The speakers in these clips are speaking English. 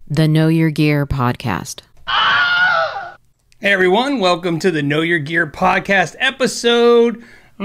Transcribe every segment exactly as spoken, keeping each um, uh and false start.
The Know Your Gear podcast. Hey everyone, welcome to the Know Your Gear podcast episode.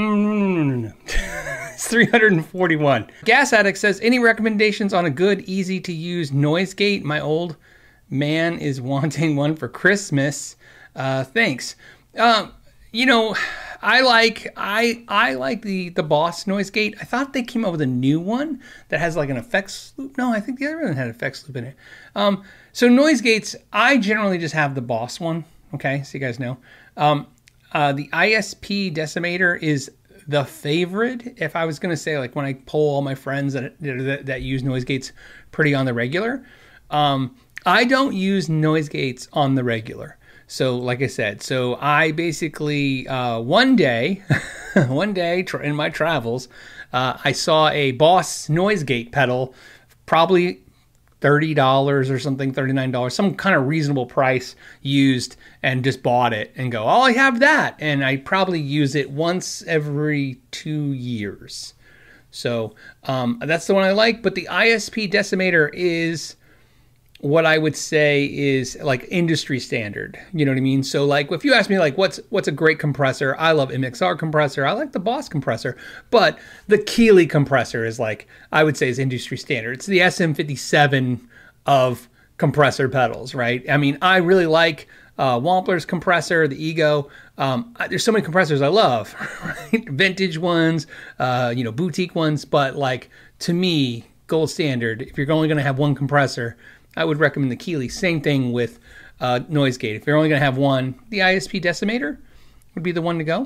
It's three hundred forty-one. Gas Addict says, any recommendations on a good, easy to use noise gate? My old man is wanting one for Christmas. Uh, thanks. Um, you know, I like I I like the the Boss noise gate. I thought they came up with a new one that has like an effects loop. No, I think the other one had an effects loop in it. Um, so noise gates, I generally just have the Boss one. Okay, so you guys know. Um, uh, the I S P Decimator is the favorite. If I was going to say, like, when I poll all my friends that, that that use noise gates pretty on the regular, um, I don't use noise gates on the regular. So, like I said, so I basically, uh, one day, one day in my travels, uh, I saw a Boss noise gate pedal, probably thirty dollars or something, thirty-nine dollars, some kind of reasonable price used, and just bought it and go, oh, I have that. And I probably use it once every two years. So um, that's the one I like. But the I S P Decimator is what I would say is like industry standard. You know what I mean? So like if you ask me like what's what's a great compressor, I love M X R compressor. I like the Boss compressor, but the Keeley compressor is like, I would say is industry standard. It's the S M fifty-seven of compressor pedals, right? I mean, I really like uh, Wampler's compressor, the Ego. Um, there's so many compressors I love, right? Vintage ones, uh, you know, boutique ones, but like to me, gold standard, if you're only going to have one compressor, I would recommend the Keeley. Same thing with uh, noise gate. If you're only going to have one, the I S P Decimator would be the one to go.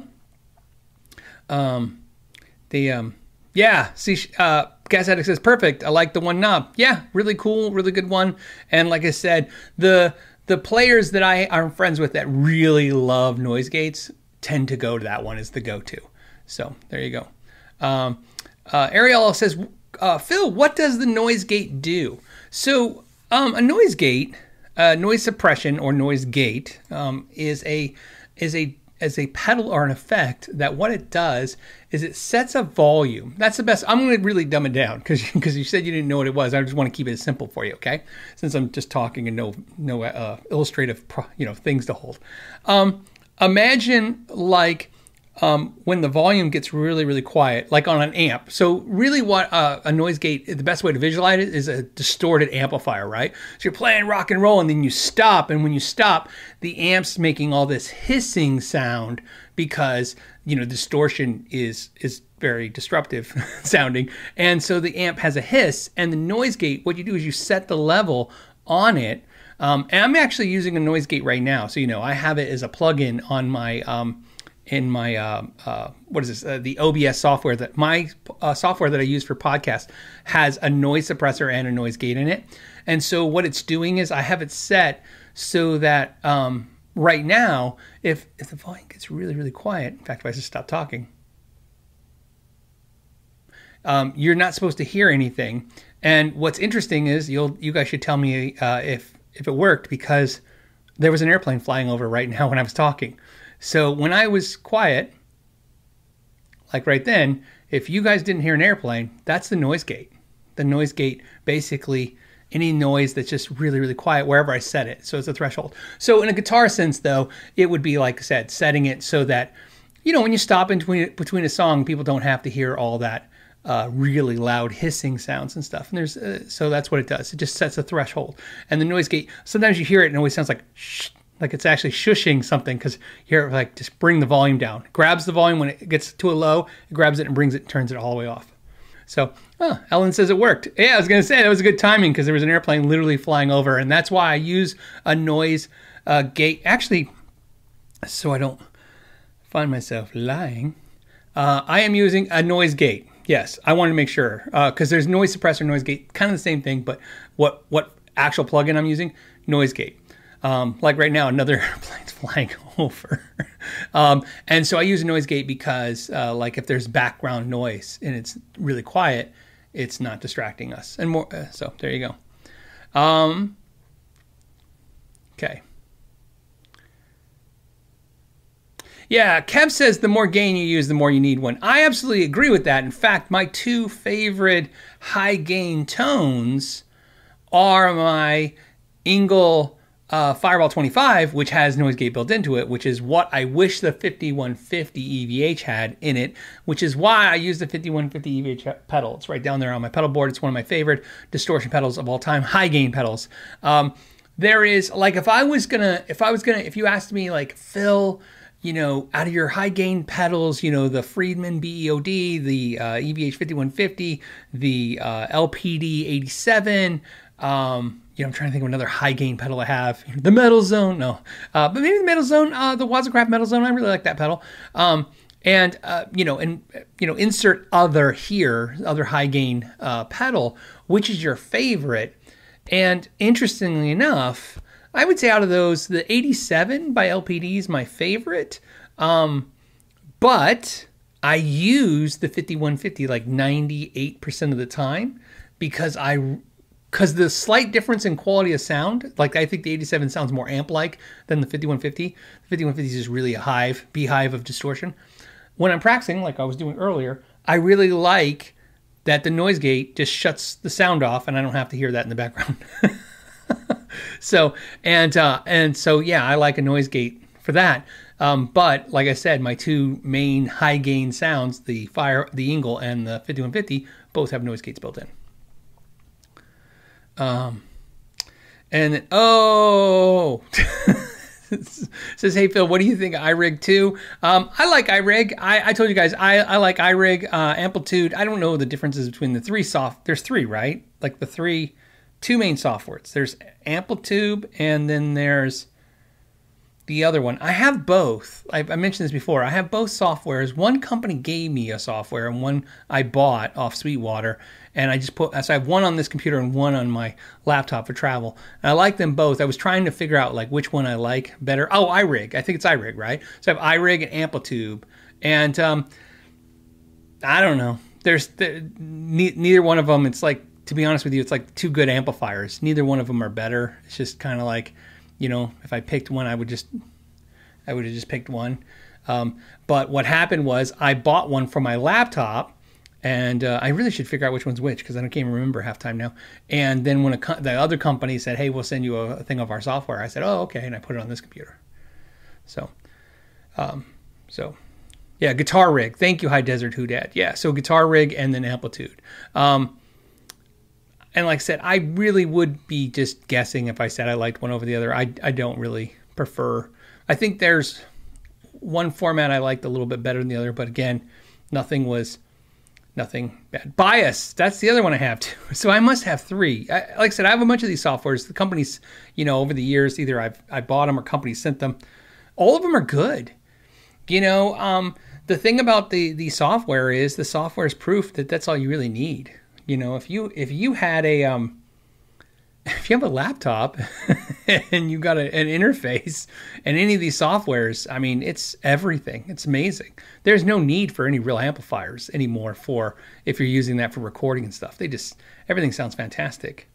Um, the um, yeah, see, uh, Gas Addict says perfect. I like the one knob. Yeah, really cool, really good one. And like I said, the the players that I are friends with that really love noise gates tend to go to that one as the go-to. So there you go. Um, uh, Ariel says, uh, Phil, what does the noise gate do? So Um, a noise gate, uh, noise suppression or noise gate, um, is a is a is a pedal or an effect that what it does is it sets a volume. That's the best. I'm going to really dumb it down because because you said you didn't know what it was. I just want to keep it simple for you, okay? Since I'm just talking and no no uh, illustrative pro, you know things to hold. Um, imagine like. Um, when the volume gets really, really quiet, like on an amp. So really what uh, a noise gate, the best way to visualize it is a distorted amplifier, right? So you're playing rock and roll and then you stop. And when you stop, the amp's making all this hissing sound because, you know, distortion is is very disruptive sounding. And so the amp has a hiss. And the noise gate, what you do is you set the level on it. Um, and I'm actually using a noise gate right now. So, you know, I have it as a plugin on my... Um, in my, uh, uh, what is this, uh, the O B S software, that my uh, software that I use for podcasts has a noise suppressor and a noise gate in it. And so what it's doing is I have it set so that um, right now, if, if the volume gets really, really quiet, in fact, if I just stop talking, um, you're not supposed to hear anything. And what's interesting is you'll, you guys should tell me uh, if, if it worked, because there was an airplane flying over right now when I was talking. So when I was quiet, like right then, if you guys didn't hear an airplane, that's the noise gate. The noise gate, basically any noise that's just really, really quiet wherever I set it. So it's a threshold. So in a guitar sense, though, it would be, like I said, setting it so that, you know, when you stop in between, between a song, people don't have to hear all that uh, really loud hissing sounds and stuff. And there's uh, so that's what it does. It just sets a threshold. And the noise gate, sometimes you hear it and it always sounds like shh. Like it's actually shushing something, because here, like, just bring the volume down. It grabs the volume when it gets to a low, it grabs it and brings it and turns it all the way off. So, oh, Ellen says it worked. Yeah, I was going to say that was a good timing, because there was an airplane literally flying over, and that's why I use a noise uh, gate. Actually, so I don't find myself lying, uh, I am using a noise gate. Yes, I wanted to make sure, because uh, there's noise suppressor, noise gate, kind of the same thing, but what, what actual plugin I'm using? Noise gate. Um, like right now, another airplane's flying over. um, and so I use a noise gate because, uh, like, if there's background noise and it's really quiet, it's not distracting us. And more. Uh, so there you go. Um, okay. Yeah, Kev says the more gain you use, the more you need one. I absolutely agree with that. In fact, my two favorite high gain tones are my Ingle uh, Fireball twenty-five, which has noise gate built into it, which is what I wish the fifty-one fifty E V H had in it, which is why I use the fifty-one fifty E V H pedal. It's right down there on my pedal board. It's one of my favorite distortion pedals of all time, high gain pedals. Um, there is, like, if I was gonna, if I was gonna, if you asked me, like, Phil, you know, out of your high gain pedals, you know, the Friedman B E O D, the uh, E V H fifty-one fifty, the uh, L P D eighty-seven, um, you know, I'm trying to think of another high gain pedal I have. The Metal Zone, no, uh, but maybe the Metal Zone, uh, the Wazacraft Metal Zone. I really like that pedal. Um, and uh, you know, and you know, insert other here, other high gain uh, pedal. Which is your favorite? And interestingly enough, I would say out of those, the eighty-seven by L P D is my favorite. Um, but I use the fifty-one fifty like ninety-eight percent of the time because I, because the slight difference in quality of sound, like I think the eighty-seven sounds more amp-like than the fifty-one fifty. The fifty-one fifty is just really a hive, beehive of distortion. When I'm practicing, like I was doing earlier, I really like that the noise gate just shuts the sound off and I don't have to hear that in the background. so, and, uh, and so, yeah, I like a noise gate for that. Um, but like I said, my two main high gain sounds, the Fire, the Ingle and the fifty-one fifty, both have noise gates built in. Um, and, oh, says, hey, Phil, what do you think of iRig two? Um, I like iRig. I, I told you guys, I, I like iRig, uh, Amplitude. I don't know the differences between the three soft. There's three, right? Like the three, two main softwares. There's Amplitude and then there's the other one. I have both. I, I mentioned this before. I have both softwares. One company gave me a software and one I bought off Sweetwater. And I just put, so I have one on this computer and one on my laptop for travel. And I like them both. I was trying to figure out like which one I like better. Oh, iRig. I think it's iRig, right? So I have iRig and Amplitude. And um, I don't know. There's there, ne- neither one of them. It's like, to be honest with you, it's like two good amplifiers. Neither one of them are better. It's just kind of like, you know, if I picked one, I would just, I would have just picked one. Um, but what happened was I bought one for my laptop. And uh, I really should figure out which one's which because I can't even remember half time now. And then when a co- the other company said, hey, we'll send you a, a thing of our software, I said, oh, okay. And I put it on this computer. So, um, so yeah, Guitar Rig. Thank you, High Desert Hoodad. Yeah, so Guitar Rig and then Amplitude. Um, and like I said, I really would be just guessing if I said I liked one over the other. I, I don't really prefer. I think there's one format I liked a little bit better than the other. But again, nothing was... Nothing bad. Bias, that's the other one I have too. So I must have three. I, like I said, I have a bunch of these softwares. The companies, you know, over the years, either I've I bought them or companies sent them. All of them are good. You know, um, the thing about the the software is the software is proof that that's all you really need. You know, if you if you had a um, if you have a laptop and you got a, an interface and any of these softwares, I mean, it's everything. It's amazing. There's no need for any real amplifiers anymore for if you're using that for recording and stuff. They just, everything sounds fantastic.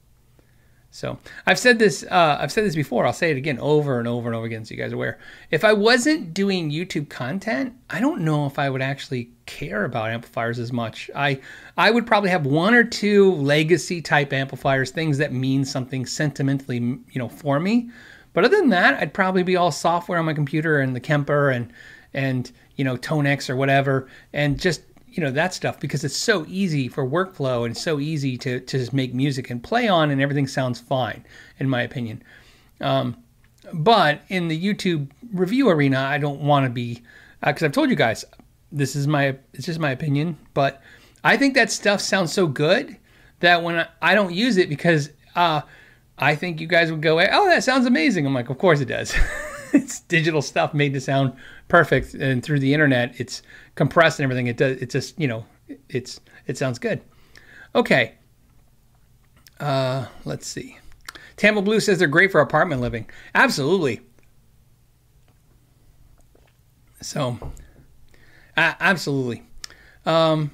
So I've said this, uh, I've said this before. I'll say it again over and over and over again so you guys are aware. If I wasn't doing YouTube content, I don't know if I would actually care about amplifiers as much. I I would probably have one or two legacy type amplifiers, things that mean something sentimentally, you know, for me. But other than that, I'd probably be all software on my computer and the Kemper and and you know Tonex or whatever, and just you know, that stuff because it's so easy for workflow and so easy to, to just make music and play on and everything sounds fine, in my opinion. Um, but in the YouTube review arena, I don't want to be, because uh, I've told you guys, this is my, it's just my opinion, but I think that stuff sounds so good that when I, I don't use it because uh, I think you guys would go, oh, that sounds amazing. I'm like, of course it does. It's digital stuff made to sound perfect, and through the internet, it's compressed and everything. It does. It just, you know, it's it sounds good. Okay. Uh, let's see. Tampa Blue says they're great for apartment living. Absolutely. So, uh, absolutely. Um,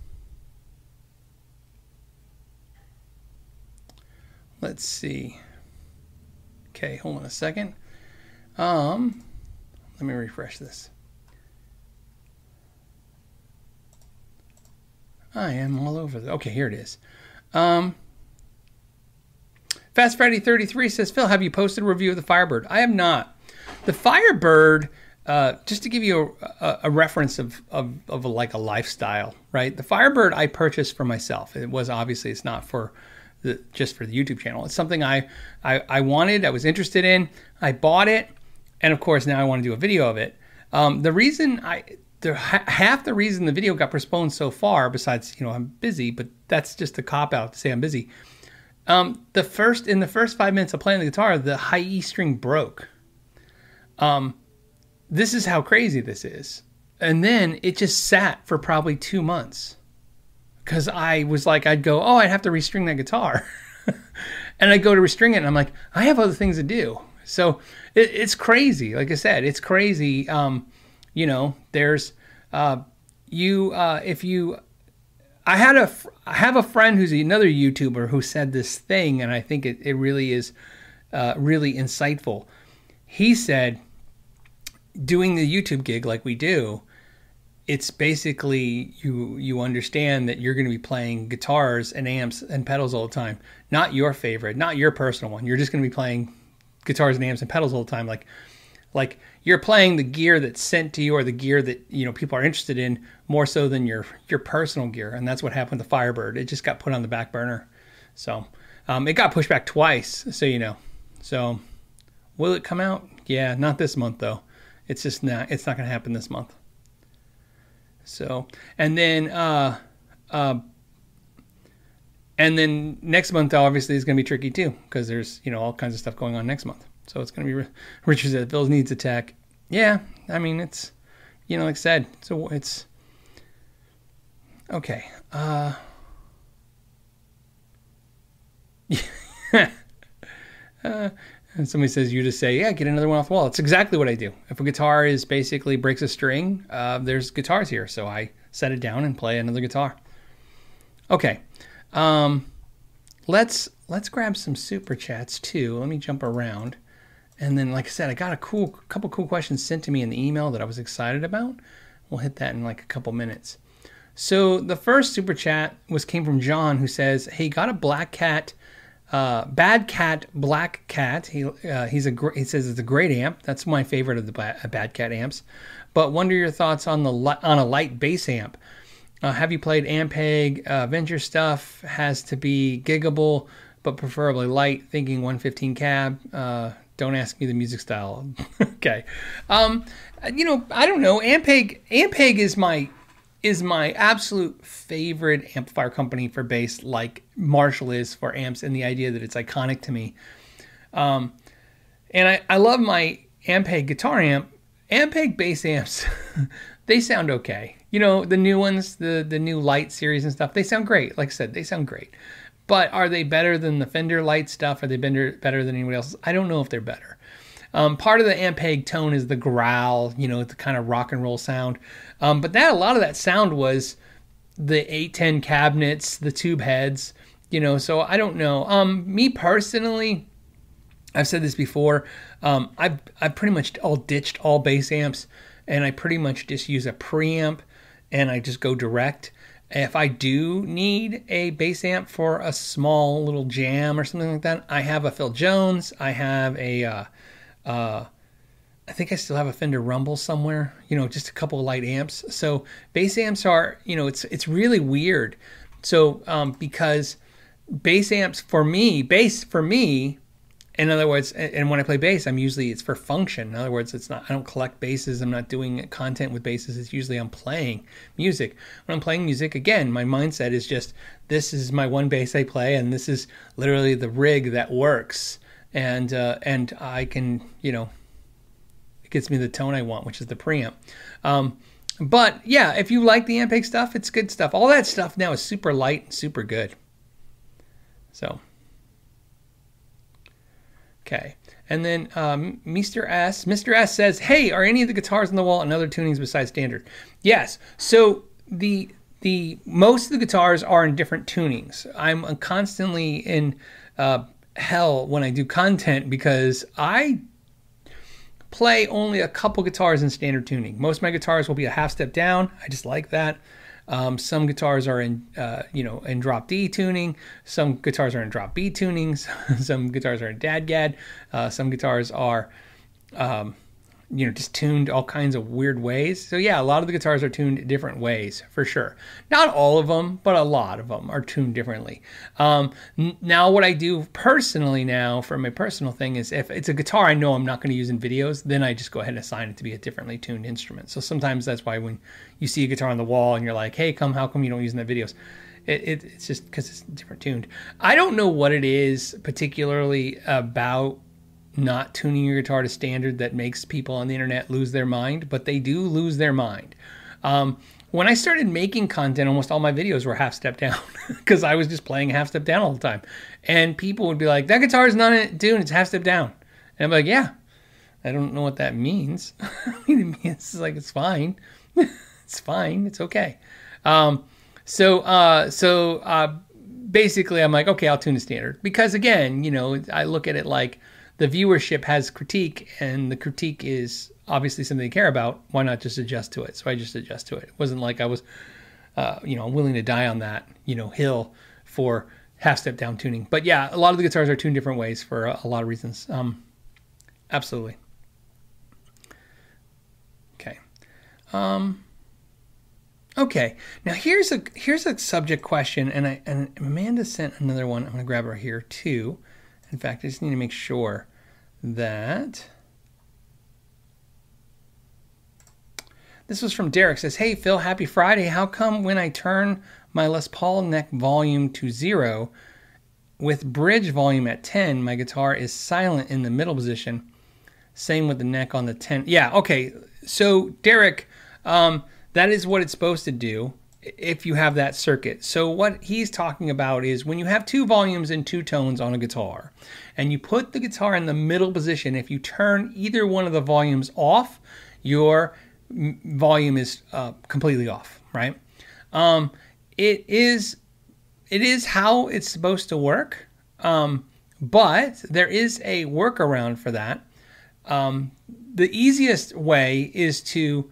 let's see. Okay, hold on a second. Um, let me refresh this. I am all over the, okay, here it is. Um, Fast Freddy thirty-three says, Phil, have you posted a review of the Firebird? I have not. The Firebird, uh, just to give you a, a, a reference of, of, of a, like a lifestyle, right? The Firebird I purchased for myself. It was obviously, it's not for the, just for the YouTube channel. It's something I, I, I wanted, I was interested in. I bought it. And of course, now I want to do a video of it. Um, the reason I, the, half the reason the video got postponed so far, besides, you know, I'm busy, but that's just a cop-out to say I'm busy. Um, the first, in the first five minutes of playing the guitar, the high E string broke. Um, this is how crazy this is. And then it just sat for probably two months. Because I was like, I'd go, oh, I'd have to restring that guitar. And I'd go to restring it, and I'm like, I have other things to do. So it, it's crazy. Like I said, it's crazy. Um, you know, there's, uh, you, uh, if you, I had a, I have a friend who's another YouTuber who said this thing, and I think it, it really is, uh, really insightful. He said, doing the YouTube gig like we do, it's basically you you understand that you're going to be playing guitars and amps and pedals all the time. Not your favorite, not your personal one. You're just going to be playing guitars and amps and pedals all the time. Like, like you're playing the gear that's sent to you, or the gear that, you know, people are interested in, more so than your your personal gear. And that's what happened with the Firebird. It just got put on the back burner. So um, it got pushed back twice, so you know. So will it come out? Yeah, not this month though. It's just not, it's not going to happen this month. So, and then, uh, uh, and then next month obviously is going to be tricky too, because there's, you know, all kinds of stuff going on next month. So it's going to be, Richard said, Phil's needs attack. Yeah, I mean, it's, you know, like I said, so it's, okay. Uh, uh And somebody says, you just say, yeah, get another one off the wall. It's exactly what I do. If a guitar is basically breaks a string, uh, there's guitars here. So I set it down and play another guitar. Okay. Um, let's let's grab some super chats too. Let me jump around. And then, like I said, I got a cool couple cool questions sent to me in the email that I was excited about. We'll hit that in like a couple minutes. So the first super chat was came from John, who says, hey, got a Black Cat Uh, Bad Cat, Black Cat. He uh, he's a gr- he says it's a great amp. That's my favorite of the ba- Bad Cat amps. But wonder your thoughts on the li- on a light bass amp. Uh, have you played Ampeg? Uh, Venture stuff has to be giggable, but preferably light. Thinking one fifteen cab. Uh, don't ask me the music style. Okay. Um, you know, I don't know. Ampeg Ampeg is my is my absolute favorite amplifier company for bass, like Marshall is for amps, and the idea that it's iconic to me. Um, and I, I love my Ampeg guitar amp. Ampeg bass amps, they sound okay. You know, the new ones, the, the new Light series and stuff, they sound great. Like I said, they sound great. But are they better than the Fender Light stuff? Are they better, better than anybody else's? I don't know if they're better. Um, part of the Ampeg tone is the growl, you know, the kind of rock and roll sound. Um, but that a lot of that sound was the eight ten cabinets, the tube heads, you know, so I don't know. Um, me personally, I've said this before, um, I've, I've pretty much all ditched all bass amps, and I pretty much just use a preamp, and I just go direct. If I do need a bass amp for a small little jam or something like that, I have a Phil Jones, I have a... Uh, Uh, I think I still have a Fender Rumble somewhere, you know, just a couple of light amps. So bass amps are, you know, it's it's really weird. So um, because bass amps for me, bass for me, in other words, and when I play bass, I'm usually, it's for function. In other words, it's not, I don't collect basses. I'm not doing content with basses. It's usually I'm playing music. When I'm playing music, again, my mindset is just, this is my one bass I play, and this is literally the rig that works. And uh, and I can, you know, it gets me the tone I want, which is the preamp. Um, but yeah, if you like the Ampeg stuff, it's good stuff. All that stuff now is super light and super good. So, okay. And then um, Mister S. Mister S says, hey, are any of the guitars on the wall and other tunings besides standard? Yes. So the the most of the guitars are in different tunings. I'm constantly in... Uh, hell when I do content, because I play only a couple guitars in standard tuning. Most of my guitars will be a half step down. I just like that. Um, some guitars are in, uh, you know, in drop D tuning. Some guitars are in drop B tunings. Some guitars are in dadgad. Uh, some guitars are, um, you know, just tuned all kinds of weird ways. So yeah, a lot of the guitars are tuned different ways for sure. Not all of them, but a lot of them are tuned differently. Um, n- now what I do personally now for my personal thing is if it's a guitar I know I'm not going to use in videos, then I just go ahead and assign it to be a differently tuned instrument. So sometimes that's why when you see a guitar on the wall and you're like, hey, come, how come you don't use it in the videos? It, it, it's just because it's different tuned. I don't know what it is particularly about not tuning your guitar to standard that makes people on the internet lose their mind, but they do lose their mind. Um, when I started making content, almost all my videos were half step down because I was just playing half step down all the time. And people would be like, that guitar is not in tune, it's half step down. And I'm like, yeah, I don't know what that means. I mean, it means it's like, it's fine. It's fine. It's okay. Um, so, uh, so, uh, basically I'm like, okay, I'll tune to standard because again, you know, I look at it like, the viewership has critique, and the critique is obviously something they care about. Why not just adjust to it? So I just adjust to it. It wasn't like I was, uh, you know, willing to die on that, you know, hill for half step down tuning. But yeah, a lot of the guitars are tuned different ways for a, a lot of reasons. Um, absolutely. Okay. Um, okay. Now here's a here's a subject question, and I and Amanda sent another one. I'm going to grab her here too. In fact, I just need to make sure that this was from Derek. Says, hey, Phil, happy Friday. How come when I turn my Les Paul neck volume to zero with bridge volume at ten, my guitar is silent in the middle position? Same with the neck on the ten. Yeah, okay. So, Derek, um, that is what it's supposed to do if you have that circuit. So what he's talking about is when you have two volumes and two tones on a guitar and you put the guitar in the middle position, if you turn either one of the volumes off, your volume is uh, completely off, right? Um, it is it is how it's supposed to work, um, but there is a workaround for that. Um, the easiest way is to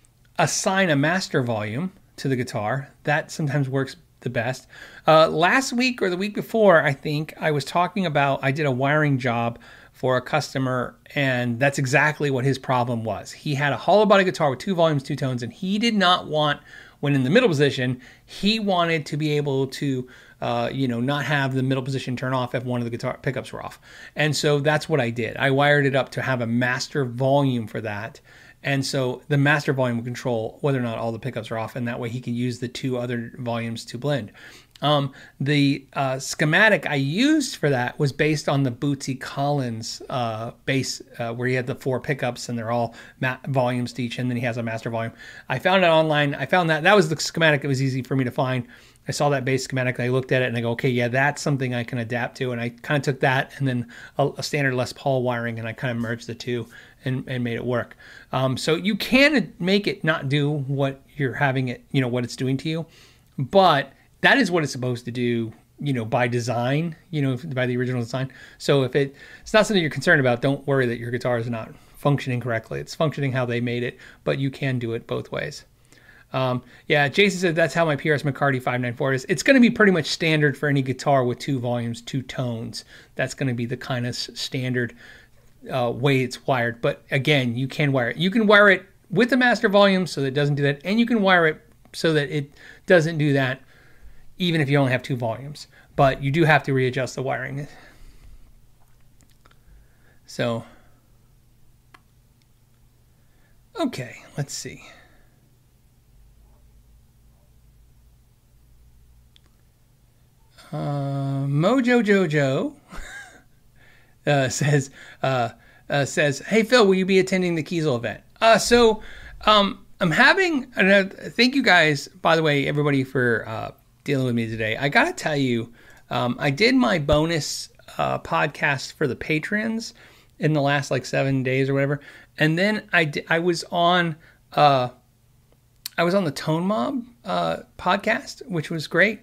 assign a master volume to the guitar. That sometimes works the best. Uh, last week or the week before, I think, I was talking about, I did a wiring job for a customer, and that's exactly what his problem was. He had a hollow body guitar with two volumes, two tones, and he did not want, when in the middle position, he wanted to be able to, uh, you know, not have the middle position turn off if one of the guitar pickups were off. And so that's what I did. I wired it up to have a master volume for that. And so the master volume will control whether or not all the pickups are off, and that way he can use the two other volumes to blend. Um, the uh, schematic I used for that was based on the Bootsy Collins uh, bass, uh, where he had the four pickups and they're all ma- volumes to each, and then he has a master volume. I found it online. I found that that was the schematic. It was easy for me to find. I saw that bass schematic. I looked at it and I go, okay, yeah, that's something I can adapt to. And I kind of took that and then a, a standard Les Paul wiring, and I kind of merged the two and, and made it work. Um, so you can make it not do what you're having it, you know, what it's doing to you, but that is what it's supposed to do, you know, by design, you know, by the original design. So if it, it's not something you're concerned about, don't worry that your guitar is not functioning correctly. It's functioning how they made it, but you can do it both ways. Um, yeah, Jason said that's how my P R S McCarty five ninety-four is. It's going to be pretty much standard for any guitar with two volumes, two tones. That's going to be the kind of standard uh, way it's wired. But again, you can wire it. You can wire it with the master volume so that it doesn't do that, and you can wire it so that it doesn't do that even if you only have two volumes. But you do have to readjust the wiring. So, okay, let's see. Uh, Mojo Jojo uh, says uh, uh, says, "Hey Phil, will you be attending the Kiesel event?" Uh, so um, I'm having. And uh, thank you guys, by the way, everybody for uh, dealing with me today. I gotta tell you, um, I did my bonus uh, podcast for the patrons in the last like seven days or whatever, and then I di- I was on uh, I was on the Tone Mob uh, podcast, which was great.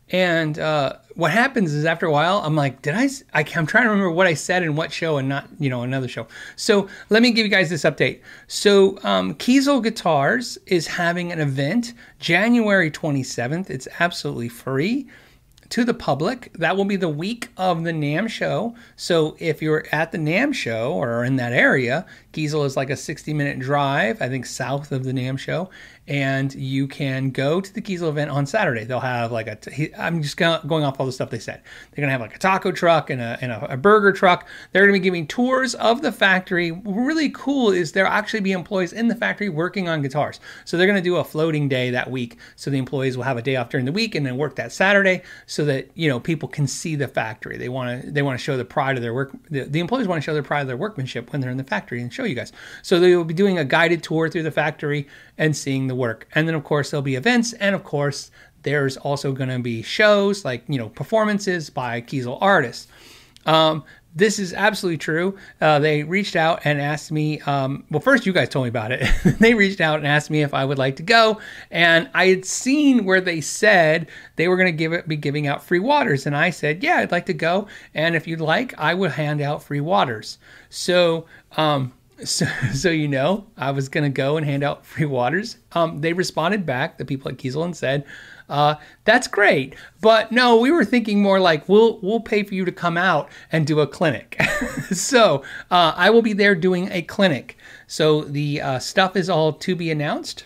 And uh, what happens is after a while, I'm like, did I, s- I? I'm trying to remember what I said in what show and not, you know, another show. So let me give you guys this update. So um, Kiesel Guitars is having an event January twenty-seventh. It's absolutely free to the public. That will be the week of the NAMM show. So if you're at the NAMM show or are in that area, Kiesel is like a sixty minute drive, I think, south of the NAMM show. And you can go to the Kiesel event on Saturday. They'll have like a, t- I'm just going off all the stuff they said. They're going to have like a taco truck and, a, and a, a burger truck. They're going to be giving tours of the factory. Really cool is there'll actually be employees in the factory working on guitars. So they're going to do a floating day that week. So the employees will have a day off during the week and then work that Saturday so that, you know, people can see the factory. They want to, they want to show the pride of their work. The, the employees want to show their pride of their workmanship when they're in the factory and show you guys. So they will be doing a guided tour through the factory and seeing the work. And then, of course, there'll be events. And, of course, there's also going to be shows like, you know, performances by Kiesel artists. Um, this is absolutely true. Uh, they reached out and asked me, um, well, first you guys told me about it. They reached out and asked me if I would like to go. And I had seen where they said they were going to give it, be giving out free waters. And I said, yeah, I'd like to go. And if you'd like, I would hand out free waters. So, um, So, so you know, I was going to go and hand out free waters. Um, they responded back, the people at Kiesel, and said, uh, that's great. But no, we were thinking more like, we'll we'll pay for you to come out and do a clinic. So uh, I will be there doing a clinic. So the uh, stuff is all to be announced.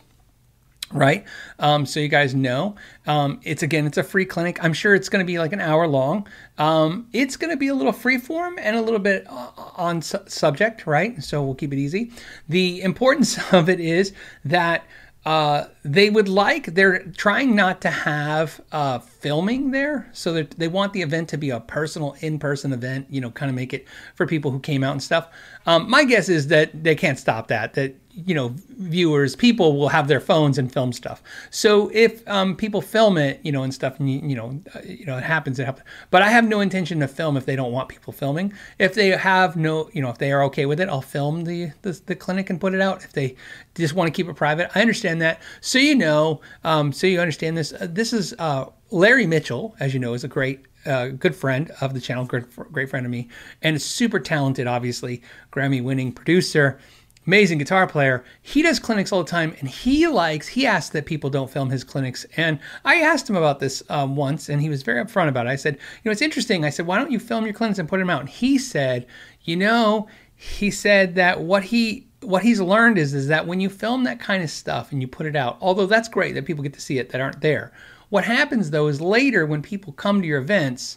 Right. Um, so you guys know, um, it's again, it's a free clinic. I'm sure it's going to be like an hour long. Um, it's going to be a little free form and a little bit on su- subject. Right. So we'll keep it easy. The importance of it is that uh, they would like, they're trying not to have uh, filming there. So that they want the event to be a personal in-person event, you know, kind of make it for people who came out and stuff. Um, my guess is that they can't stop that, that, you know, viewers, people will have their phones and film stuff. So if um, people film it, you know, and stuff, and you, you know, uh, you know, it happens, it happens. But I have no intention to film if they don't want people filming. If they have no, you know, if they are okay with it, I'll film the the, the clinic and put it out. If they just want to keep it private, I understand that. So you know, um, so you understand this. Uh, this is uh, Larry Mitchell, as you know, is a great. Uh, good friend of the channel, great, great friend of me, and super talented, obviously, Grammy-winning producer, amazing guitar player. He does clinics all the time, and he likes, he asks that people don't film his clinics. And I asked him about this um, once, and he was very upfront about it. I said, you know, it's interesting. I said, why don't you film your clinics and put them out? And he said, you know, he said that what he what he's learned is, is that when you film that kind of stuff and you put it out, although that's great that people get to see it that aren't there, what happens, though, is later when people come to your events,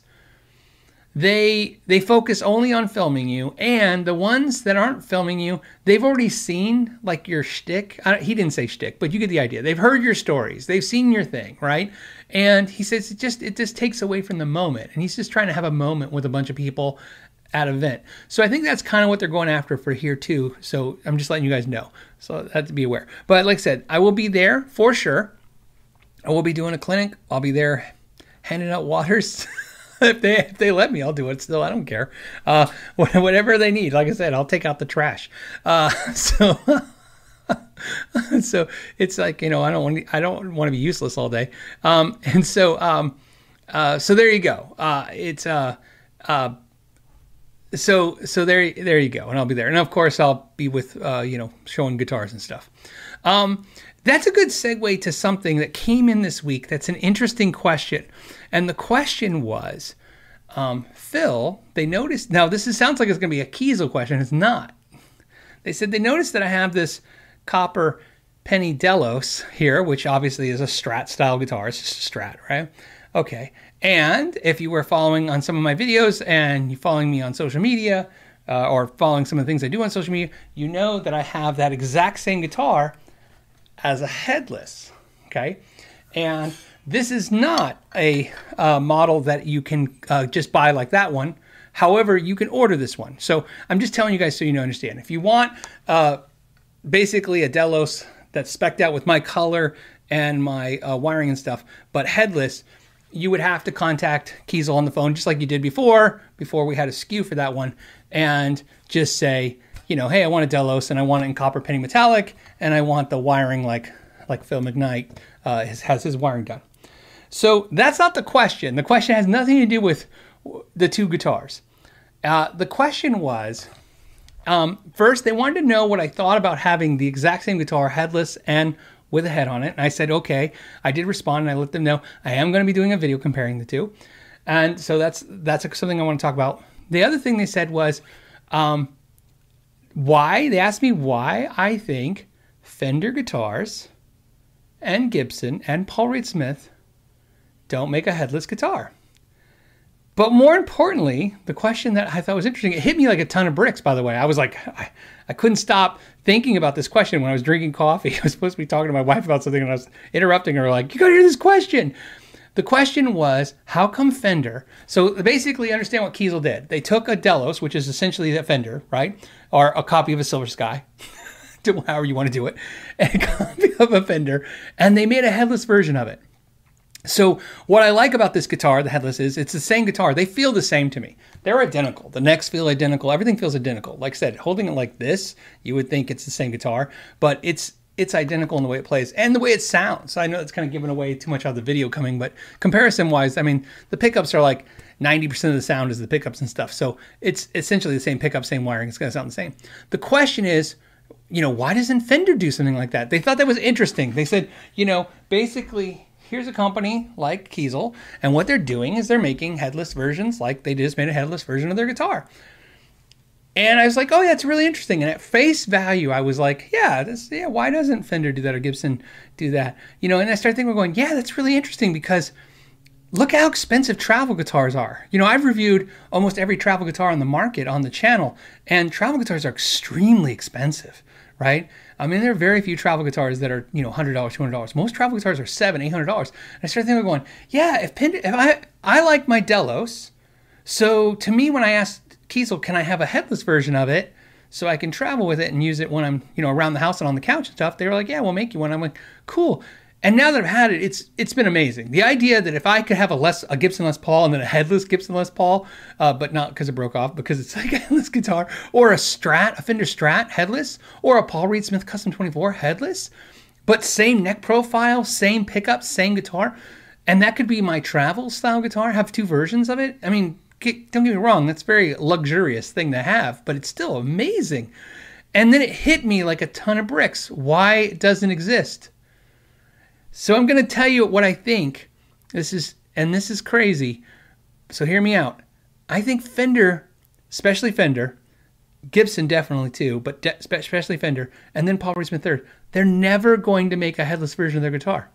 they they focus only on filming you, and the ones that aren't filming you, they've already seen, like, your shtick. I, he didn't say shtick, but you get the idea. They've heard your stories. They've seen your thing, right? And he says it just it just takes away from the moment, and he's just trying to have a moment with a bunch of people at an event. So I think that's kind of what they're going after for here, too. So I'm just letting you guys know. So that to be aware. But like I said, I will be there for sure. I will be doing a clinic. I'll be there handing out waters. if they if they let me, I'll do it still. I don't care. Uh, whatever they need. Like I said, I'll take out the trash. Uh, so so it's like, you know, I don't want to, I don't want to be useless all day. Um, and so um, uh, so there you go. Uh, it's uh, uh, so so there there you go. And I'll be there. And of course, I'll be with uh, you know, showing guitars and stuff. Um, That's a good segue to something that came in this week. That's an interesting question. And the question was, um, Phil, they noticed, now this is, sounds like it's going to be a Kiesel question. It's not. They said they noticed that I have this copper Penny Delos here, which obviously is a Strat style guitar. It's just a Strat, right? Okay. And if you were following on some of my videos and you're following me on social media uh, or following some of the things I do on social media, you know that I have that exact same guitar as a headless, okay? And this is not a uh, model that you can uh, just buy like that one. However, you can order this one. So I'm just telling you guys so you know, understand. If you want uh, basically a Delos that's spec'd out with my color and my uh, wiring and stuff, but headless, you would have to contact Kiesel on the phone, just like you did before, before we had a S K U for that one, and just say, you know, hey, I want a Delos and I want it in copper penny metallic and I want the wiring like like Phil McKnight uh, has, has his wiring done. So that's not the question. The question has nothing to do with the two guitars. Uh, the question was, um, first, they wanted to know what I thought about having the exact same guitar, headless and with a head on it. And I said, okay. I did respond, and I let them know I am going to be doing a video comparing the two. And so that's that's something I want to talk about. The other thing they said was, um, why? They asked me why I think Fender guitars and Gibson and Paul Reed Smith don't make a headless guitar. But more importantly, the question that I thought was interesting, it hit me like a ton of bricks, by the way. I was like, I, I couldn't stop thinking about this question when I was drinking coffee. I was supposed to be talking to my wife about something, and I was interrupting her like, you got to hear this question. The question was, how come Fender? So basically, understand what Kiesel did. They took a Delos, which is essentially a Fender, right? Or a copy of a Silver Sky, however you want to do it, and a copy of a Fender, and they made a headless version of it. So what I like about this guitar, the headless, is it's the same guitar. They feel the same to me. They're identical. The necks feel identical. Everything feels identical. Like I said, holding it like this, you would think it's the same guitar, but it's it's identical in the way it plays and the way it sounds. I know it's kind of giving away too much out of the video coming, but comparison-wise, I mean, the pickups are like ninety percent of the sound is the pickups and stuff. So it's essentially the same pickup, same wiring. It's going to sound the same. The question is, you know, why doesn't Fender do something like that? They thought that was interesting. They said, you know, basically, here's a company like Kiesel, and what they're doing is they're making headless versions, like they just made a headless version of their guitar. And I was like, oh yeah, it's really interesting. And at face value, I was like, yeah, this, yeah, why doesn't Fender do that or Gibson do that? You know, and I started thinking, going, yeah, that's really interesting because look how expensive travel guitars are. You know, I've reviewed almost every travel guitar on the market on the channel, and travel guitars are extremely expensive, right? I mean, there are very few travel guitars that are, you know, one hundred dollars, two hundred dollars. Most travel guitars are seven hundred dollars, eight hundred dollars. And I started thinking, going, yeah, if, Pend- if I, I like my Delos, so to me, when I asked Kiesel, can I have a headless version of it so I can travel with it and use it when I'm, you know, around the house and on the couch and stuff, they were like, yeah, we'll make you one. I'm like, cool. And now that I've had it, it's it's been amazing. The idea that if I could have a Les, a Gibson Les Paul and then a headless Gibson Les Paul, uh, but not because it broke off, because it's like a headless guitar, or a Strat, a Fender Strat headless, or a Paul Reed Smith Custom twenty-four headless, but same neck profile, same pickup, same guitar, and that could be my travel style guitar, have two versions of it. I mean, get, don't get me wrong, that's a very luxurious thing to have, but it's still amazing. And then it hit me like a ton of bricks why it doesn't exist. So I'm going to tell you what I think. This is, and this is crazy. So hear me out. I think Fender, especially Fender, Gibson definitely too, but de- especially Fender, and then Paul Reed Smith third, they're never going to make a headless version of their guitar.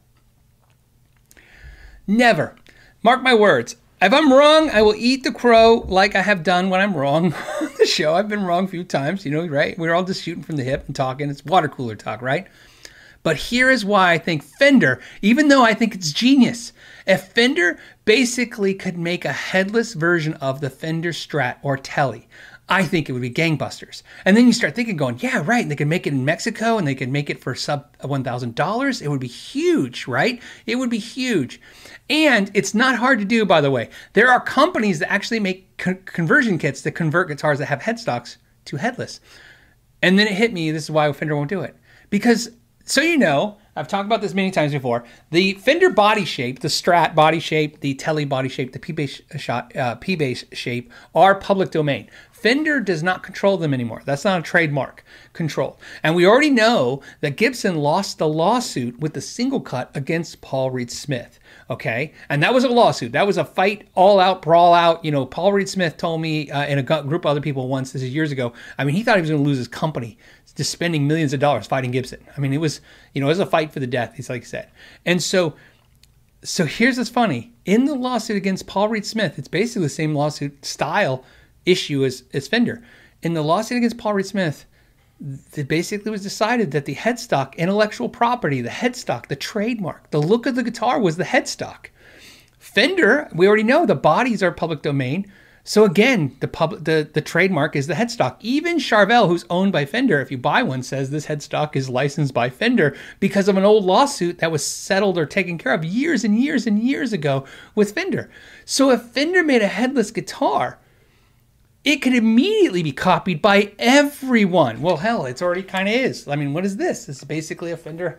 Never. Mark my words. If I'm wrong, I will eat the crow like I have done when I'm wrong on the show. I've been wrong a few times, you know, right? We're all just shooting from the hip and talking. It's water cooler talk, right? But here is why I think Fender, even though I think it's genius, if Fender basically could make a headless version of the Fender Strat or Tele, I think it would be gangbusters. And then you start thinking, going, yeah, right, and they can make it in Mexico, and they can make it for sub one thousand dollars. It would be huge, right? It would be huge. And it's not hard to do, by the way. There are companies that actually make con- conversion kits that convert guitars that have headstocks to headless. And then it hit me, this is why Fender won't do it. Because, so you know, I've talked about this many times before, the Fender body shape, the Strat body shape, the Tele body shape, the P-Bass, shot, uh, P-Bass shape are public domain. Fender does not control them anymore. That's not a trademark control. And we already know that Gibson lost the lawsuit with the single cut against Paul Reed Smith. Okay, and that was a lawsuit. That was a fight, all out, brawl out. You know, Paul Reed Smith told me uh, in a group of other people once, this is years ago, I mean, he thought he was going to lose his company just spending millions of dollars fighting Gibson. I mean, it was, you know, it was a fight for the death, he's like he said. And so, so here's what's funny. In the lawsuit against Paul Reed Smith, it's basically the same lawsuit style issue as, as Fender. In the lawsuit against Paul Reed Smith, it basically was decided that the headstock, intellectual property, the headstock, the trademark, the look of the guitar was the headstock. Fender, we already know the bodies are public domain. So again, the public, the, the trademark is the headstock. Even Charvel, who's owned by Fender, if you buy one, says this headstock is licensed by Fender because of an old lawsuit that was settled or taken care of years and years and years ago with Fender. So if Fender made a headless guitar, it could immediately be copied by everyone. Well, hell, it's already kind of is. I mean, what is this? This is basically a Fender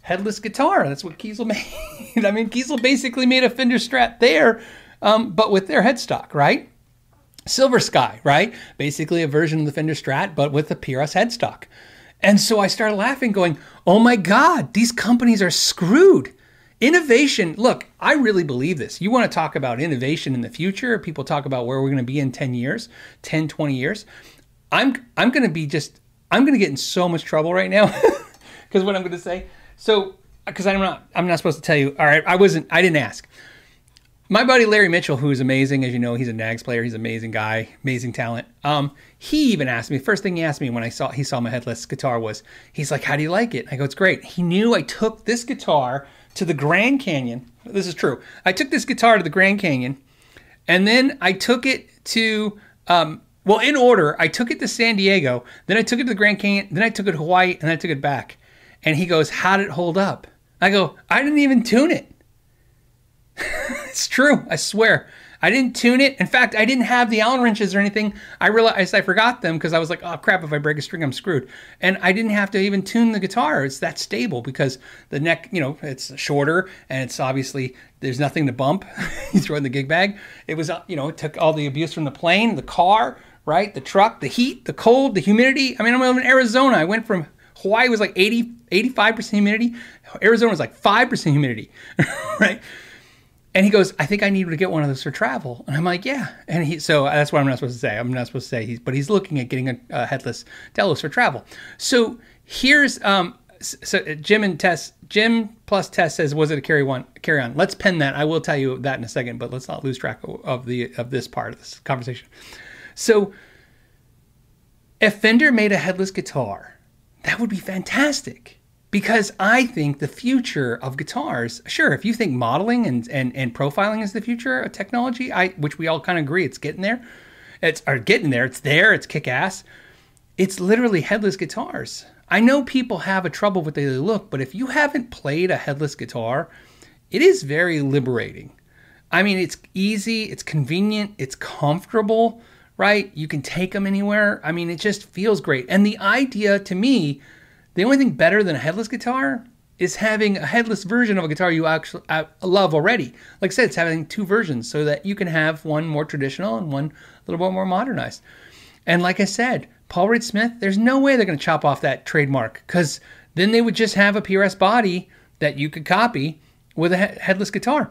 headless guitar. That's what Kiesel made. I mean, Kiesel basically made a Fender Strat there, um, but with their headstock, right? Silver Sky, right? Basically a version of the Fender Strat, but with the P R S headstock. And so I started laughing going, oh my God, these companies are screwed. Innovation, look, I really believe this. You want to talk about innovation in the future? People talk about where we're going to be in ten years, ten, twenty years. I'm I'm going to be just, I'm going to get in so much trouble right now because what I'm going to say. So, because I'm not, I'm not supposed to tell you, all right, I wasn't, I didn't ask. My buddy Larry Mitchell, who is amazing, as you know, he's a Nags player. He's an amazing guy, amazing talent. Um, he even asked me, first thing he asked me when I saw he saw my headless guitar was, he's like, how do you like it? I go, it's great. He knew I took this guitar to the Grand Canyon. This is true. I took this guitar to the Grand Canyon, and then I took it to, um, well, in order, I took it to San Diego, then I took it to the Grand Canyon, then I took it to Hawaii, and then I took it back. And he goes, how did it hold up? I go, I didn't even tune it. It's true. I swear. I didn't tune it. In fact, I didn't have the Allen wrenches or anything. I realized I forgot them because I was like, oh crap, if I break a string, I'm screwed. And I didn't have to even tune the guitar. It's that stable because the neck, you know, it's shorter and it's obviously, there's nothing to bump. You throw it in the gig bag. It was, you know, it took all the abuse from the plane, the car, right? The truck, the heat, the cold, the humidity. I mean, I'm in Arizona. I went from Hawaii was like eighty, eighty-five percent humidity. Arizona was like five percent humidity, right? And he goes, I think I need to get one of those for travel. And I'm like, yeah. And he, so that's what I'm not supposed to say. I'm not supposed to say, he's, but he's looking at getting a, a headless Delos for travel. So here's, um, so Jim and Tess, Jim plus Tess says, was it a carry one, carry on? Let's pen that. I will tell you that in a second, but let's not lose track of, of the, of this part of this conversation. So if Fender made a headless guitar, that would be fantastic. Because I think the future of guitars, sure, if you think modeling and, and, and profiling is the future of technology, I which we all kind of agree it's getting there, it's or getting there, it's there, it's kick-ass. It's literally headless guitars. I know people have a trouble with the way they look, but if you haven't played a headless guitar, it is very liberating. I mean, it's easy, it's convenient, it's comfortable, right? You can take them anywhere. I mean, it just feels great. And the idea to me, the only thing better than a headless guitar is having a headless version of a guitar you actually uh, love already. Like I said, it's having two versions so that you can have one more traditional and one a little bit more modernized. And like I said, Paul Reed Smith, there's no way they're going to chop off that trademark because then they would just have a P R S body that you could copy with a he- headless guitar.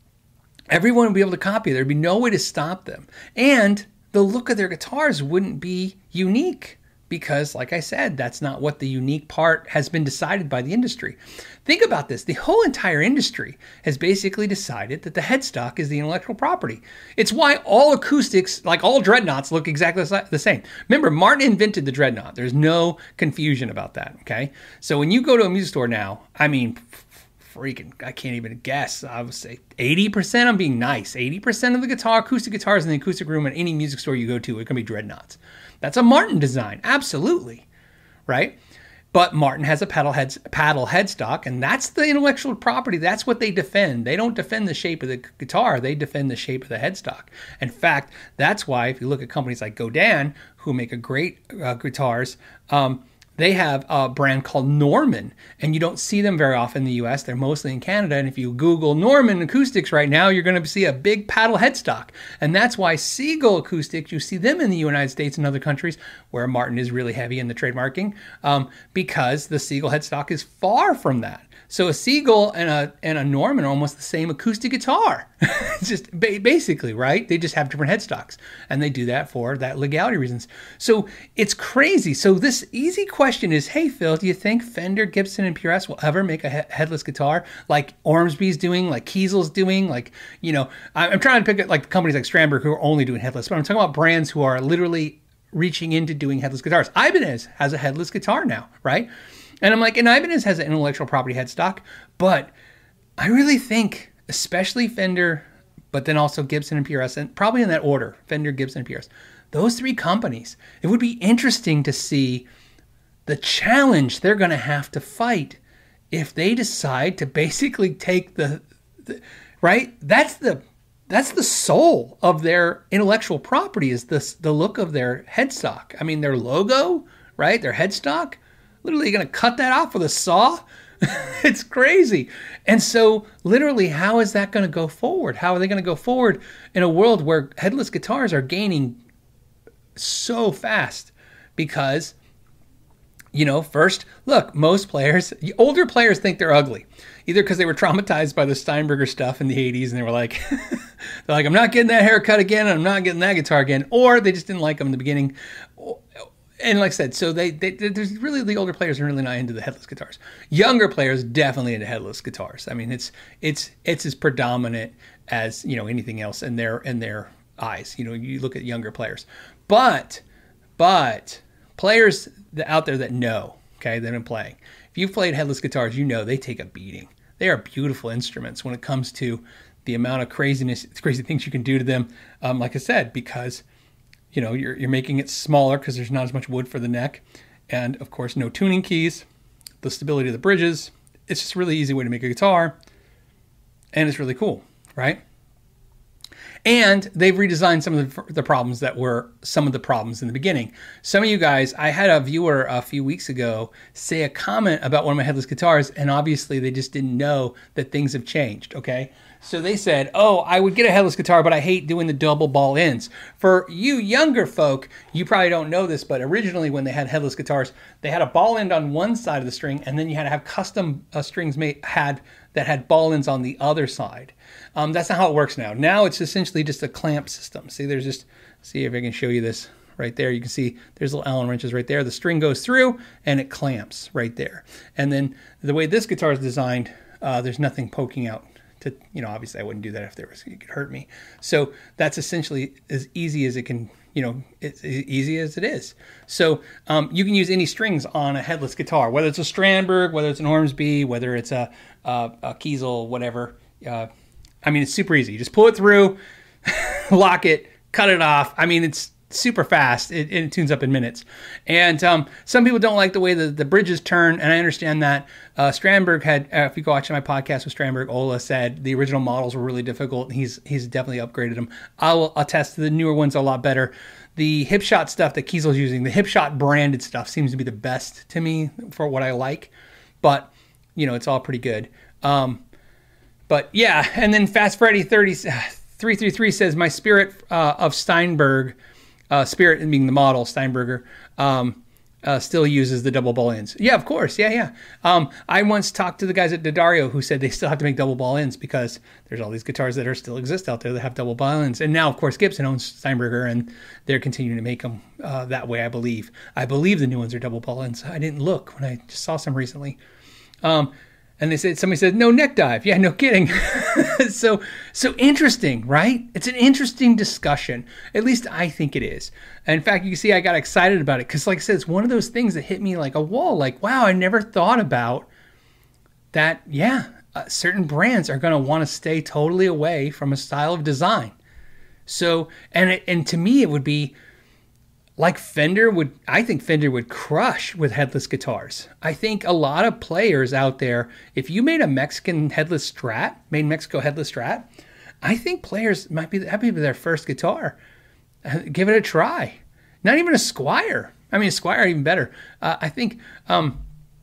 Everyone would be able to copy. There'd be no way to stop them. And the look of their guitars wouldn't be unique. Because, like I said, that's not what the unique part has been decided by the industry. Think about this. The whole entire industry has basically decided that the headstock is the intellectual property. It's why all acoustics, like all dreadnoughts, look exactly the same. Remember, Martin invented the dreadnought. There's no confusion about that, okay? So when you go to a music store now, I mean, freaking, I can't even guess. I would say eighty percent, I'm being nice. eighty percent of the guitar, acoustic guitars in the acoustic room at any music store you go to, it can be dreadnoughts. That's a Martin design, absolutely, right? But Martin has a paddle head, paddle headstock, and that's the intellectual property. That's what they defend. They don't defend the shape of the guitar. They defend the shape of the headstock. In fact, that's why if you look at companies like Godin, who make a great uh, guitars, um, they have a brand called Norman, and you don't see them very often in the U S. They're mostly in Canada, and if you Google Norman acoustics right now, you're going to see a big paddle headstock, and that's why Seagull acoustics, you see them in the United States and other countries where Martin is really heavy in the trademarking, um, because the Seagull headstock is far from that. So a Seagull and a and a Norman are almost the same acoustic guitar. It's just ba- basically, right? They just have different headstocks, and they do that for that legality reasons. So it's crazy. So this easy question is, hey, Phil, do you think Fender, Gibson, and P R S will ever make a he- headless guitar like Ormsby's doing, like Kiesel's doing? Like, you know, I'm trying to pick up like companies like Strandberg who are only doing headless, but I'm talking about brands who are literally reaching into doing headless guitars. Ibanez has a headless guitar now, right? And I'm like, and Ibanez has an intellectual property headstock, but I really think, especially Fender, but then also Gibson and P R S, and probably in that order, Fender, Gibson, and P R S, those three companies, it would be interesting to see the challenge they're going to have to fight if they decide to basically take the, the right? That's the that's the soul of their intellectual property is this the look of their headstock. I mean, their logo, right? Their headstock. Literally going to cut that off with a saw. It's crazy. And so literally, how is that going to go forward? How are they going to go forward in a world where headless guitars are gaining so fast? Because, you know, first, look, most players, older players think they're ugly, either because they were traumatized by the Steinberger stuff in the eighties and they were like, they're like, I'm not getting that haircut again, and I'm not getting that guitar again, or they just didn't like them in the beginning. And like I said, so they, they there's really, the older players are really not into the headless guitars. Younger players definitely into headless guitars. I mean, it's it's it's as predominant as, you know, anything else in their in their eyes. You know, you look at younger players, but but players out there that know, okay, that have been playing. If you've played headless guitars, you know they take a beating. They are beautiful instruments when it comes to the amount of craziness, crazy things you can do to them. Um, like I said, because you know you're you're making it smaller because there's not as much wood for the neck, and of course no tuning keys, the stability of the bridges. It's just a really easy way to make a guitar, and it's really cool, right? And they've redesigned some of the, the problems that were some of the problems in the beginning. Some of you guys, I had a viewer a few weeks ago say a comment about one of my headless guitars, and obviously they just didn't know that things have changed, okay? So they said, oh, I would get a headless guitar, but I hate doing the double ball ends. For you younger folk, you probably don't know this, but originally when they had headless guitars, they had a ball end on one side of the string, and then you had to have custom uh, strings made had that had ball ends on the other side. Um, that's not how it works now. Now it's essentially just a clamp system. See, there's just, see if I can show you this right there. You can see there's little Allen wrenches right there. The string goes through and it clamps right there. And then the way this guitar is designed, uh, there's nothing poking out to, you know, obviously I wouldn't do that if there was, it could hurt me. So that's essentially as easy as it can, you know, it's as easy as it is. So um, you can use any strings on a headless guitar, whether it's a Strandberg, whether it's an Ormsby, whether it's a, a, a Kiesel, whatever. Uh, I mean, it's super easy. You just pull it through, lock it, cut it off. I mean, it's super fast. It, it tunes up in minutes. And um, some people don't like the way the, the bridges turn, and I understand that. Uh, Strandberg had, uh, if you go watch my podcast with Strandberg, Ola said the original models were really difficult. He's he's definitely upgraded them. I will attest to the newer ones are a lot better. The Hipshot stuff that Kiesel's using, the Hipshot branded stuff seems to be the best to me for what I like. But, you know, it's all pretty good. Um, But yeah, and then Fast Freddy three thirty-three says, my Spirit uh, of Steinberg, uh, Spirit being the model, Steinberger, um, uh, still uses the double ball ends. Yeah, of course. Yeah, yeah. Um, I once talked to the guys at D'Addario who said they still have to make double ball ends because there's all these guitars that are still exist out there that have double ball ends. And now, of course, Gibson owns Steinberger, and they're continuing to make them uh, that way, I believe. I believe the new ones are double ball ends. I didn't look when I just saw some recently. Um, And they said, somebody said, no neck dive. Yeah, no kidding. so, so interesting, right? It's an interesting discussion. At least I think it is. In fact, you can see I got excited about it because, like I said, it's one of those things that hit me like a wall. Like, wow, I never thought about that. Yeah, uh, certain brands are going to want to stay totally away from a style of design. So, and it, and to me, it would be like Fender would, I think Fender would crush with headless guitars. I think a lot of players out there, if you made a Mexican headless Strat, made Mexico headless Strat, I think players might be, that'd be their first guitar. Uh, give it a try. Not even a Squier. I mean, a Squier even better. Uh, I think um,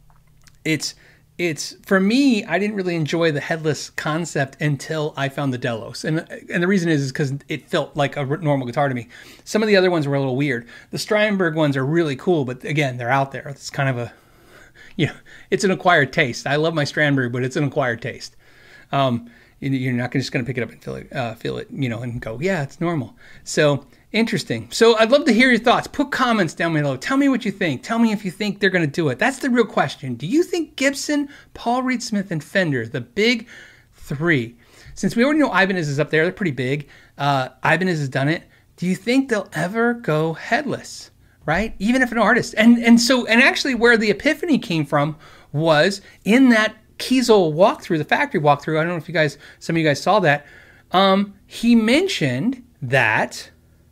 it's, It's for me, I didn't really enjoy the headless concept until I found the Delos. And and the reason is because it felt like a normal guitar to me. Some of the other ones were a little weird. The Strandberg ones are really cool, but again, they're out there. It's kind of a, you know, it's an acquired taste. I love my Strandberg, but it's an acquired taste. Um, you're not just going to pick it up and feel it, uh, feel it, you know, and go, yeah, it's normal. So interesting. So I'd love to hear your thoughts. Put comments down below. Tell me what you think. Tell me if you think they're going to do it. That's the real question. Do you think Gibson, Paul Reed Smith, and Fender, the big three, since we already know Ibanez is up there, they're pretty big. Uh, Ibanez has done it. Do you think they'll ever go headless? Right? Even if an artist. And and so and actually where the epiphany came from was in that Kiesel walkthrough, the factory walkthrough. I don't know if you guys, some of you guys saw that. Um, he mentioned that,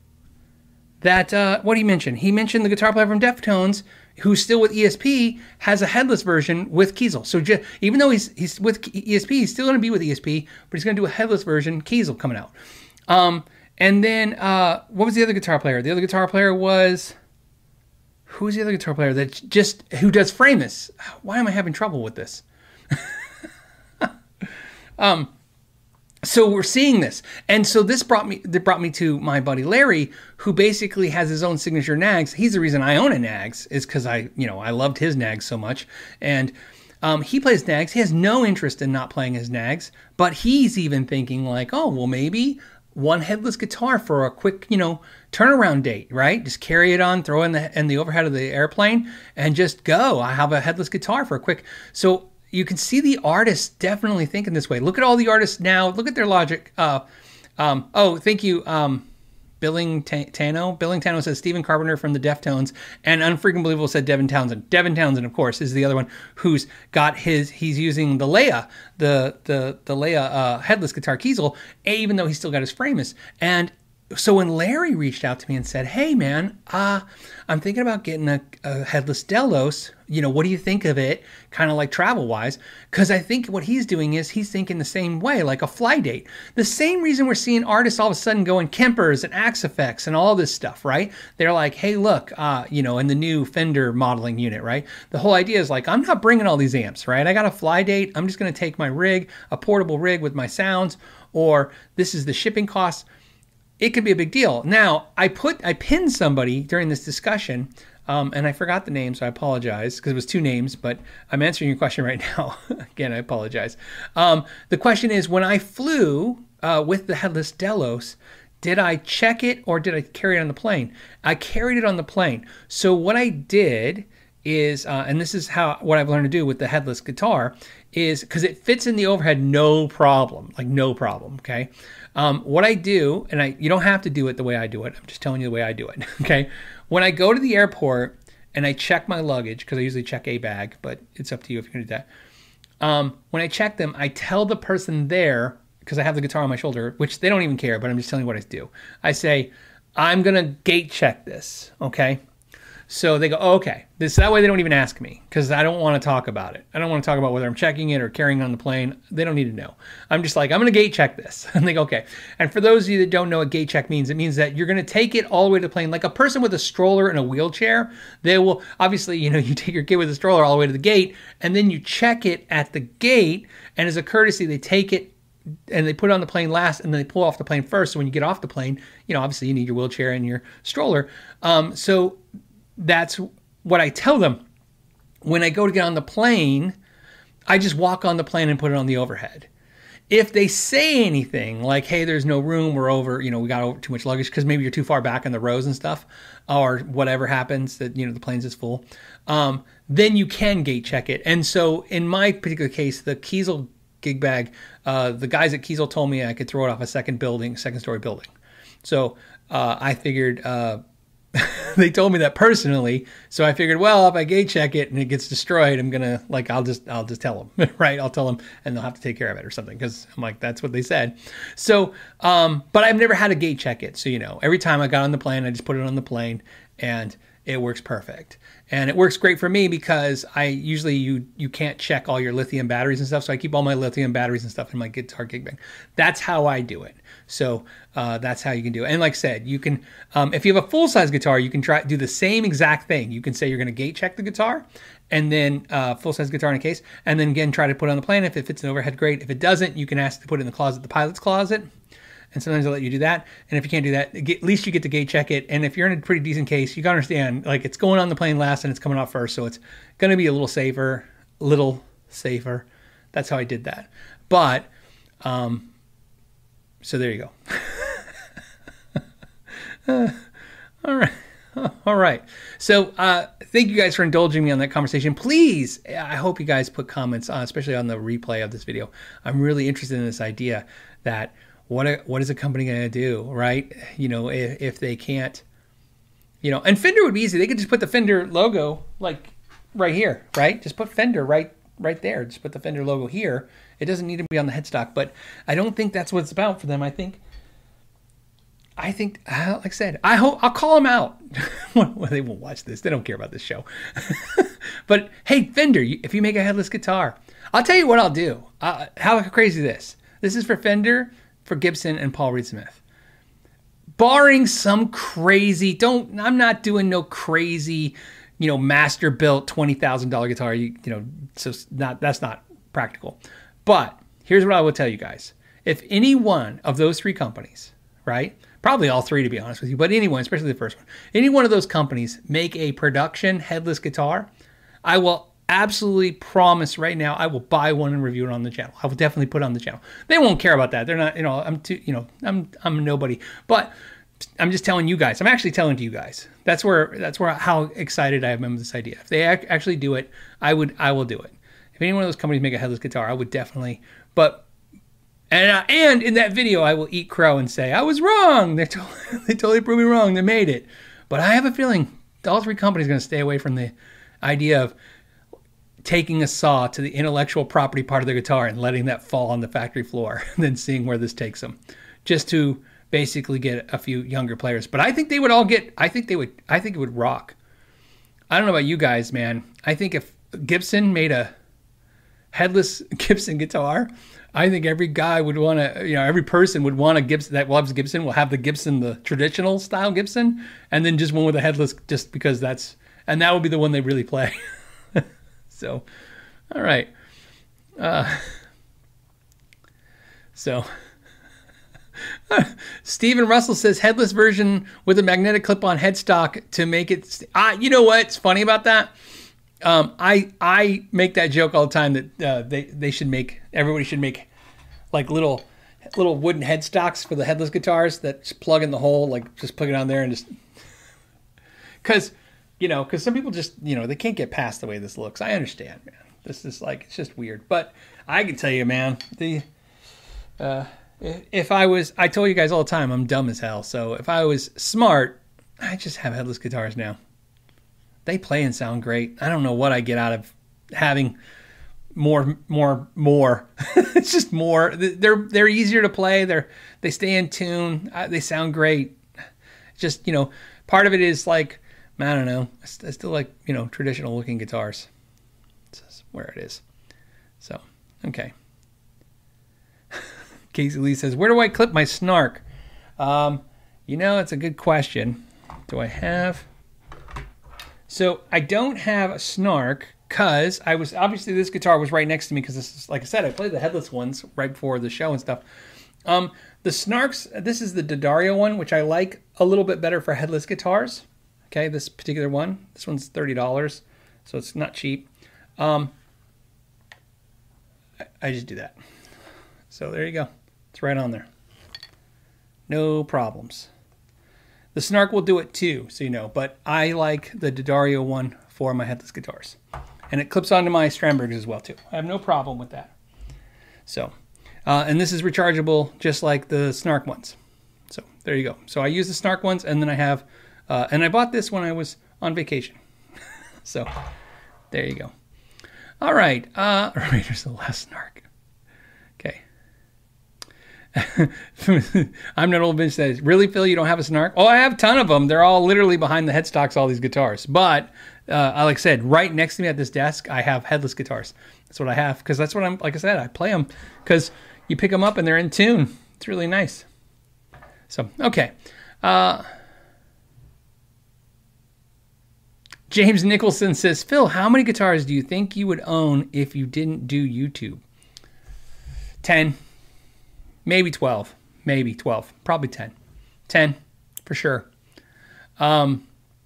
that, uh, what did he mention? He mentioned the guitar player from Deftones, who's still with E S P, has a headless version with Kiesel. So just, even though he's he's with E S P, he's still going to be with E S P, but he's going to do a headless version, Kiesel coming out. Um, and then, uh, what was the other guitar player? The other guitar player was, who's the other guitar player that just, who does Framus? Why am I having trouble with this? um, so we're seeing this. And so this brought me, that brought me to my buddy Larry, who basically has his own signature Nags. He's the reason I own a Nags, is because I, you know, I loved his Nags so much. And um, he plays Nags. He has no interest in not playing his Nags, but he's even thinking like, oh, well, maybe one headless guitar for a quick, you know, turnaround date, right? Just carry it on, throw it in the, in the overhead of the airplane and just go. I have a headless guitar for a quick. So you can see the artists definitely thinking this way. Look at all the artists now. Look at their logic. Uh, um, oh, thank you. Um, Billing Tano. Billing Tano says Stephen Carpenter from the Deftones, and Unfreaking Believable said Devin Townsend. Devin Townsend, of course, is the other one who's got his. He's using the Leia, the the the Leia uh, headless guitar Kiesel, even though he's still got his Framus. And so when Larry reached out to me and said, "Hey, man, uh, I'm thinking about getting a, a headless Delos. You know, what do you think of it? Kind of like travel-wise." Because I think what he's doing is he's thinking the same way, like a fly date. The same reason we're seeing artists all of a sudden going Kempers and Axe Effects and all this stuff, right? They're like, hey, look, uh, you know, in the new Fender modeling unit, right? The whole idea is like, I'm not bringing all these amps, right? I got a fly date. I'm just going to take my rig, a portable rig with my sounds, or this is the shipping costs. It could be a big deal. Now, I put, I pinned somebody during this discussion, um, and I forgot the name, so I apologize, because it was two names, but I'm answering your question right now. Again, I apologize. Um, the question is, when I flew uh, with the headless Delos, did I check it or did I carry it on the plane? I carried it on the plane. So what I did is, uh, and this is how what I've learned to do with the headless guitar, is because it fits in the overhead no problem, like no problem, okay? Um, what I do, and I you don't have to do it the way I do it, I'm just telling you the way I do it, okay? When I go to the airport and I check my luggage, because I usually check a bag, but it's up to you if you're going to do that. Um, when I check them, I tell the person there, because I have the guitar on my shoulder, which they don't even care, but I'm just telling you what I do. I say, I'm going to gate check this, okay? So they go, oh, okay. This that way they don't even ask me, because I don't want to talk about it. I don't want to talk about whether I'm checking it or carrying it on the plane. They don't need to know. I'm just like, I'm going to gate check this. And they go, okay. And for those of you that don't know what gate check means, it means that you're going to take it all the way to the plane. Like a person with a stroller and a wheelchair, they will, obviously, you know, you take your kid with a stroller all the way to the gate, and then you check it at the gate, and as a courtesy, they take it and they put it on the plane last, and then they pull off the plane first. So when you get off the plane, you know, obviously you need your wheelchair and your stroller. Um, so that's what I tell them. When I go to get on the plane, I just walk on the plane and put it on the overhead. If they say anything like, hey, there's no room, we're over, you know, we got over too much luggage, because maybe you're too far back in the rows and stuff, or whatever happens that, you know, the plane's is full, um, then you can gate check it. And so in my particular case, the Kiesel gig bag, uh, the guys at Kiesel told me I could throw it off a second building, second story building. So uh, I figured, uh, they told me that personally, so I figured, well, if I gate check it and it gets destroyed, I'm gonna like I'll just I'll just tell them, right? I'll tell them, and they'll have to take care of it or something, because I'm like, that's what they said. So, um, but I've never had to gate check it, so you know, every time I got on the plane, I just put it on the plane, and it works perfect. And it works great for me because I usually you you can't check all your lithium batteries and stuff, so I keep all my lithium batteries and stuff in my guitar gig bag. That's how I do it. So uh, that's how you can do it. And like I said, you can um, if you have a full size guitar, you can try do the same exact thing. You can say you're going to gate check the guitar, and then uh, full size guitar in a case, and then again try to put it on the plane. If it fits an overhead, great. If it doesn't, you can ask to put it in the closet, the pilot's closet. And sometimes they'll let you do that. And if you can't do that, at least you get to gate check it. And if you're in a pretty decent case, you got to understand, like, it's going on the plane last and it's coming off first. So it's going to be a little safer, little safer. That's how I did that. But, um, so there you go. uh, all right. All right. So uh, thank you guys for indulging me on that conversation. Please, I hope you guys put comments on, especially on the replay of this video. I'm really interested in this idea that What a, what is a company going to do, right? You know, if, if they can't, you know, and Fender would be easy. They could just put the Fender logo like right here, right? Just put Fender right right there. Just put the Fender logo here. It doesn't need to be on the headstock, but I don't think that's what it's about for them. I think, I think, like I said, I hope I'll call them out. Well, they won't watch this. They don't care about this show. But hey, Fender, if you make a headless guitar, I'll tell you what I'll do. Uh, how crazy this? This is for Fender, for Gibson, and Paul Reed Smith. Barring some crazy, don't, I'm not doing no crazy, you know, master built twenty thousand dollars guitar. You, you know, so not, that's not practical. But here's what I will tell you guys. If any one of those three companies, right? Probably all three, to be honest with you, but anyone, especially the first one, any one of those companies make a production headless guitar, I will absolutely promise right now I will buy one and review it on the channel. I will definitely put it on the channel. They won't care about that. They're not, you know, I'm too, you know, I'm I'm nobody. But I'm just telling you guys. I'm actually telling to you guys. That's where that's where how excited I am with this idea. If they ac- actually do it, I would I will do it. If any one of those companies make a headless guitar, I would definitely. But and uh, and in that video, I will eat crow and say I was wrong. They totally, they totally proved me wrong. They made it. But I have a feeling all three companies are going to stay away from the idea of taking a saw to the intellectual property part of the guitar and letting that fall on the factory floor and then seeing where this takes them, just to basically get a few younger players. But I think they would all get, I think they would, I think it would rock. I don't know about you guys, man. I think if Gibson made a headless Gibson guitar, I think every guy would want to, you know, every person would want a Gibson that loves Gibson will have the Gibson, the traditional style Gibson, and then just one with a headless just because that's, and that would be the one they really play. So, all right. Uh, so, Stephen Russell says headless version with a magnetic clip-on headstock to make it. St- uh, you know what's funny about that? Um, I I make that joke all the time that uh, they they should make everybody should make like little little wooden headstocks for the headless guitars that just plug in the hole, like just plug it on there and just because. You know, because some people just, you know, they can't get past the way this looks. I understand, man. This is like, it's just weird. But I can tell you, man, the uh, if I was, I told you guys all the time, I'm dumb as hell. So if I was smart, I just have headless guitars now. They play and sound great. I don't know what I get out of having more, more, more. It's just more. They're they're easier to play. They're they stay in tune. They sound great. Just, you know, part of it is like, I don't know. I still like, you know, traditional looking guitars. That's where it is. So, okay. Casey Lee says, where do I clip my snark? Um, you know, it's a good question. Do I have? So I don't have a snark because I was, obviously this guitar was right next to me because this is, like I said, I played the headless ones right before the show and stuff. Um, the snarks, this is the D'Addario one, which I like a little bit better for headless guitars. Okay, this particular one. This one's thirty dollars, so it's not cheap. Um, I, I just do that. So there you go. It's right on there. No problems. The Snark will do it too, so you know. But I like the D'Addario one for my headless guitars. And it clips onto my Strandbergs as well too. I have no problem with that. So, uh, and this is rechargeable just like the Snark ones. So there you go. So I use the Snark ones, and then I have... Uh, and I bought this when I was on vacation. So, there you go. All right. Uh, Raiders of the Last Snark. Okay. I'm not old bitch says, really, Phil, you don't have a Snark? Oh, I have a ton of them. They're all literally behind the headstocks, all these guitars. But, uh, like I said, right next to me at this desk, I have headless guitars. That's what I have. Because that's what I'm, like I said, I play them. Because you pick them up and they're in tune. It's really nice. So, okay. Uh... James Nicholson says, Phil, how many guitars do you think you would own if you didn't do YouTube? ten. Maybe twelve. Maybe twelve. Probably ten. ten, for sure. Um,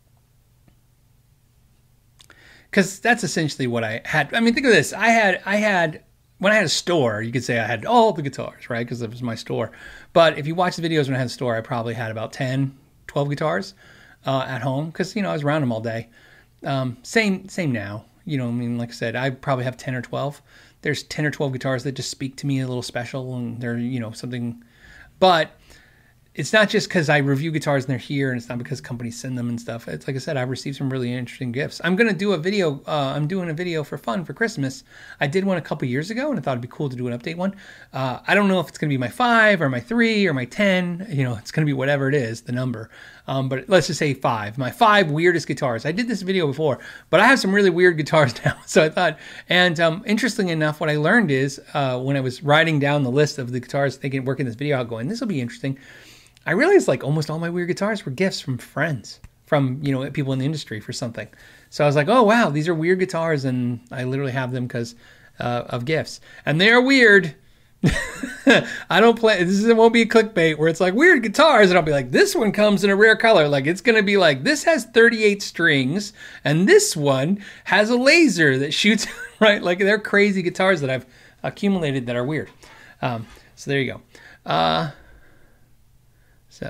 because that's essentially what I had. I mean, think of this. I had, I had, when I had a store, you could say I had all the guitars, right? Because it was my store. But if you watch the videos when I had a store, I probably had about ten, twelve guitars uh, at home. Because, you know, I was around them all day. Um, same, same now. You know, I mean, like I said, I probably have ten or twelve. There's ten or twelve guitars that just speak to me a little special, and they're, you know, something. But it's not just because I review guitars and they're here, and it's not because companies send them and stuff. It's like I said, I've received some really interesting gifts. I'm going to do a video. Uh, I'm doing a video for fun for Christmas. I did one a couple years ago, and I thought it'd be cool to do an update one. Uh, I don't know if it's going to be my five or my three or my ten. You know, it's going to be whatever it is, the number. Um, but let's just say five. My five weirdest guitars. I did this video before, but I have some really weird guitars now. So I thought, and um, interestingly enough, what I learned is uh, when I was writing down the list of the guitars, thinking, working this video out, going, this will be interesting. I realized like almost all my weird guitars were gifts from friends, from, you know, people in the industry for something. So I was like, oh, wow, these are weird guitars. And I literally have them because uh, of gifts, and they are weird. I don't play. This is, won't be a clickbait where it's like weird guitars, and I'll be like, this one comes in a rare color. Like it's gonna be like this has thirty-eight strings, and this one has a laser that shoots. Right, like they're crazy guitars that I've accumulated that are weird. Um, so there you go. Uh, so.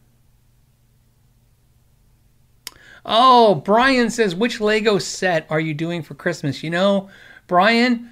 Oh, Brian says, which Lego set are you doing for Christmas? You know, Brian,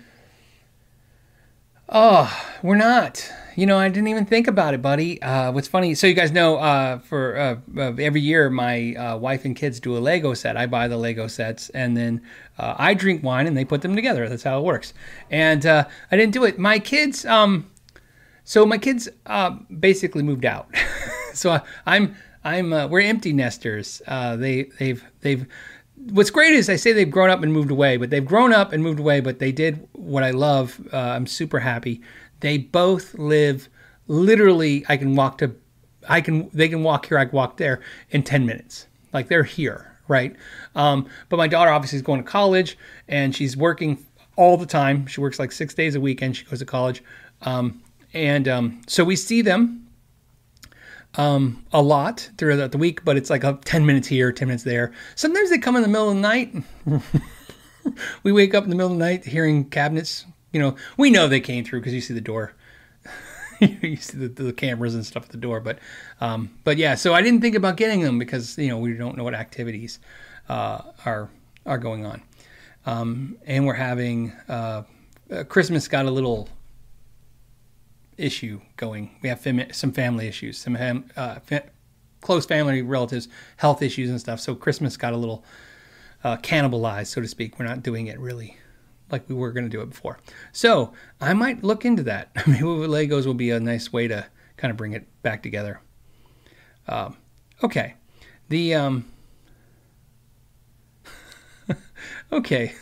oh, we're not. You know, I didn't even think about it, buddy. Uh, what's funny, so you guys know, uh, for uh, uh, every year, my uh, wife and kids do a Lego set. I buy the Lego sets, and then uh, I drink wine, and they put them together. That's how it works. And uh, I didn't do it. My kids, um, so my kids uh, basically moved out. so I, I'm, I'm, uh, we're empty nesters. Uh, they, they've, they've. What's great is I say they've grown up and moved away, but they've grown up and moved away. But they did what I love. Uh, I'm super happy. They both live literally. I can walk to, I can. They can walk here. I can walk there in ten minutes. Like they're here, right? Um, but my daughter obviously is going to college, and she's working all the time. She works like six days a week, and she goes to college. Um, and um, so we see them um, a lot throughout the week, but it's like a ten minutes here, ten minutes there. Sometimes they come in the middle of the night. We wake up in the middle of the night hearing cabinets. You know, we know they came through because you see the door. You see the, the cameras and stuff at the door. But, um, but yeah, so I didn't think about getting them because, you know, we don't know what activities uh, are are going on. Um, and we're having, uh, uh, Christmas got a little issue going. We have fam- some family issues, some fam- uh, fa- close family relatives, health issues and stuff. So Christmas got a little uh, cannibalized, so to speak. We're not doing it really like we were going to do it before. So I might look into that. Maybe Legos will be a nice way to kind of bring it back together. Um, okay. The, um, okay.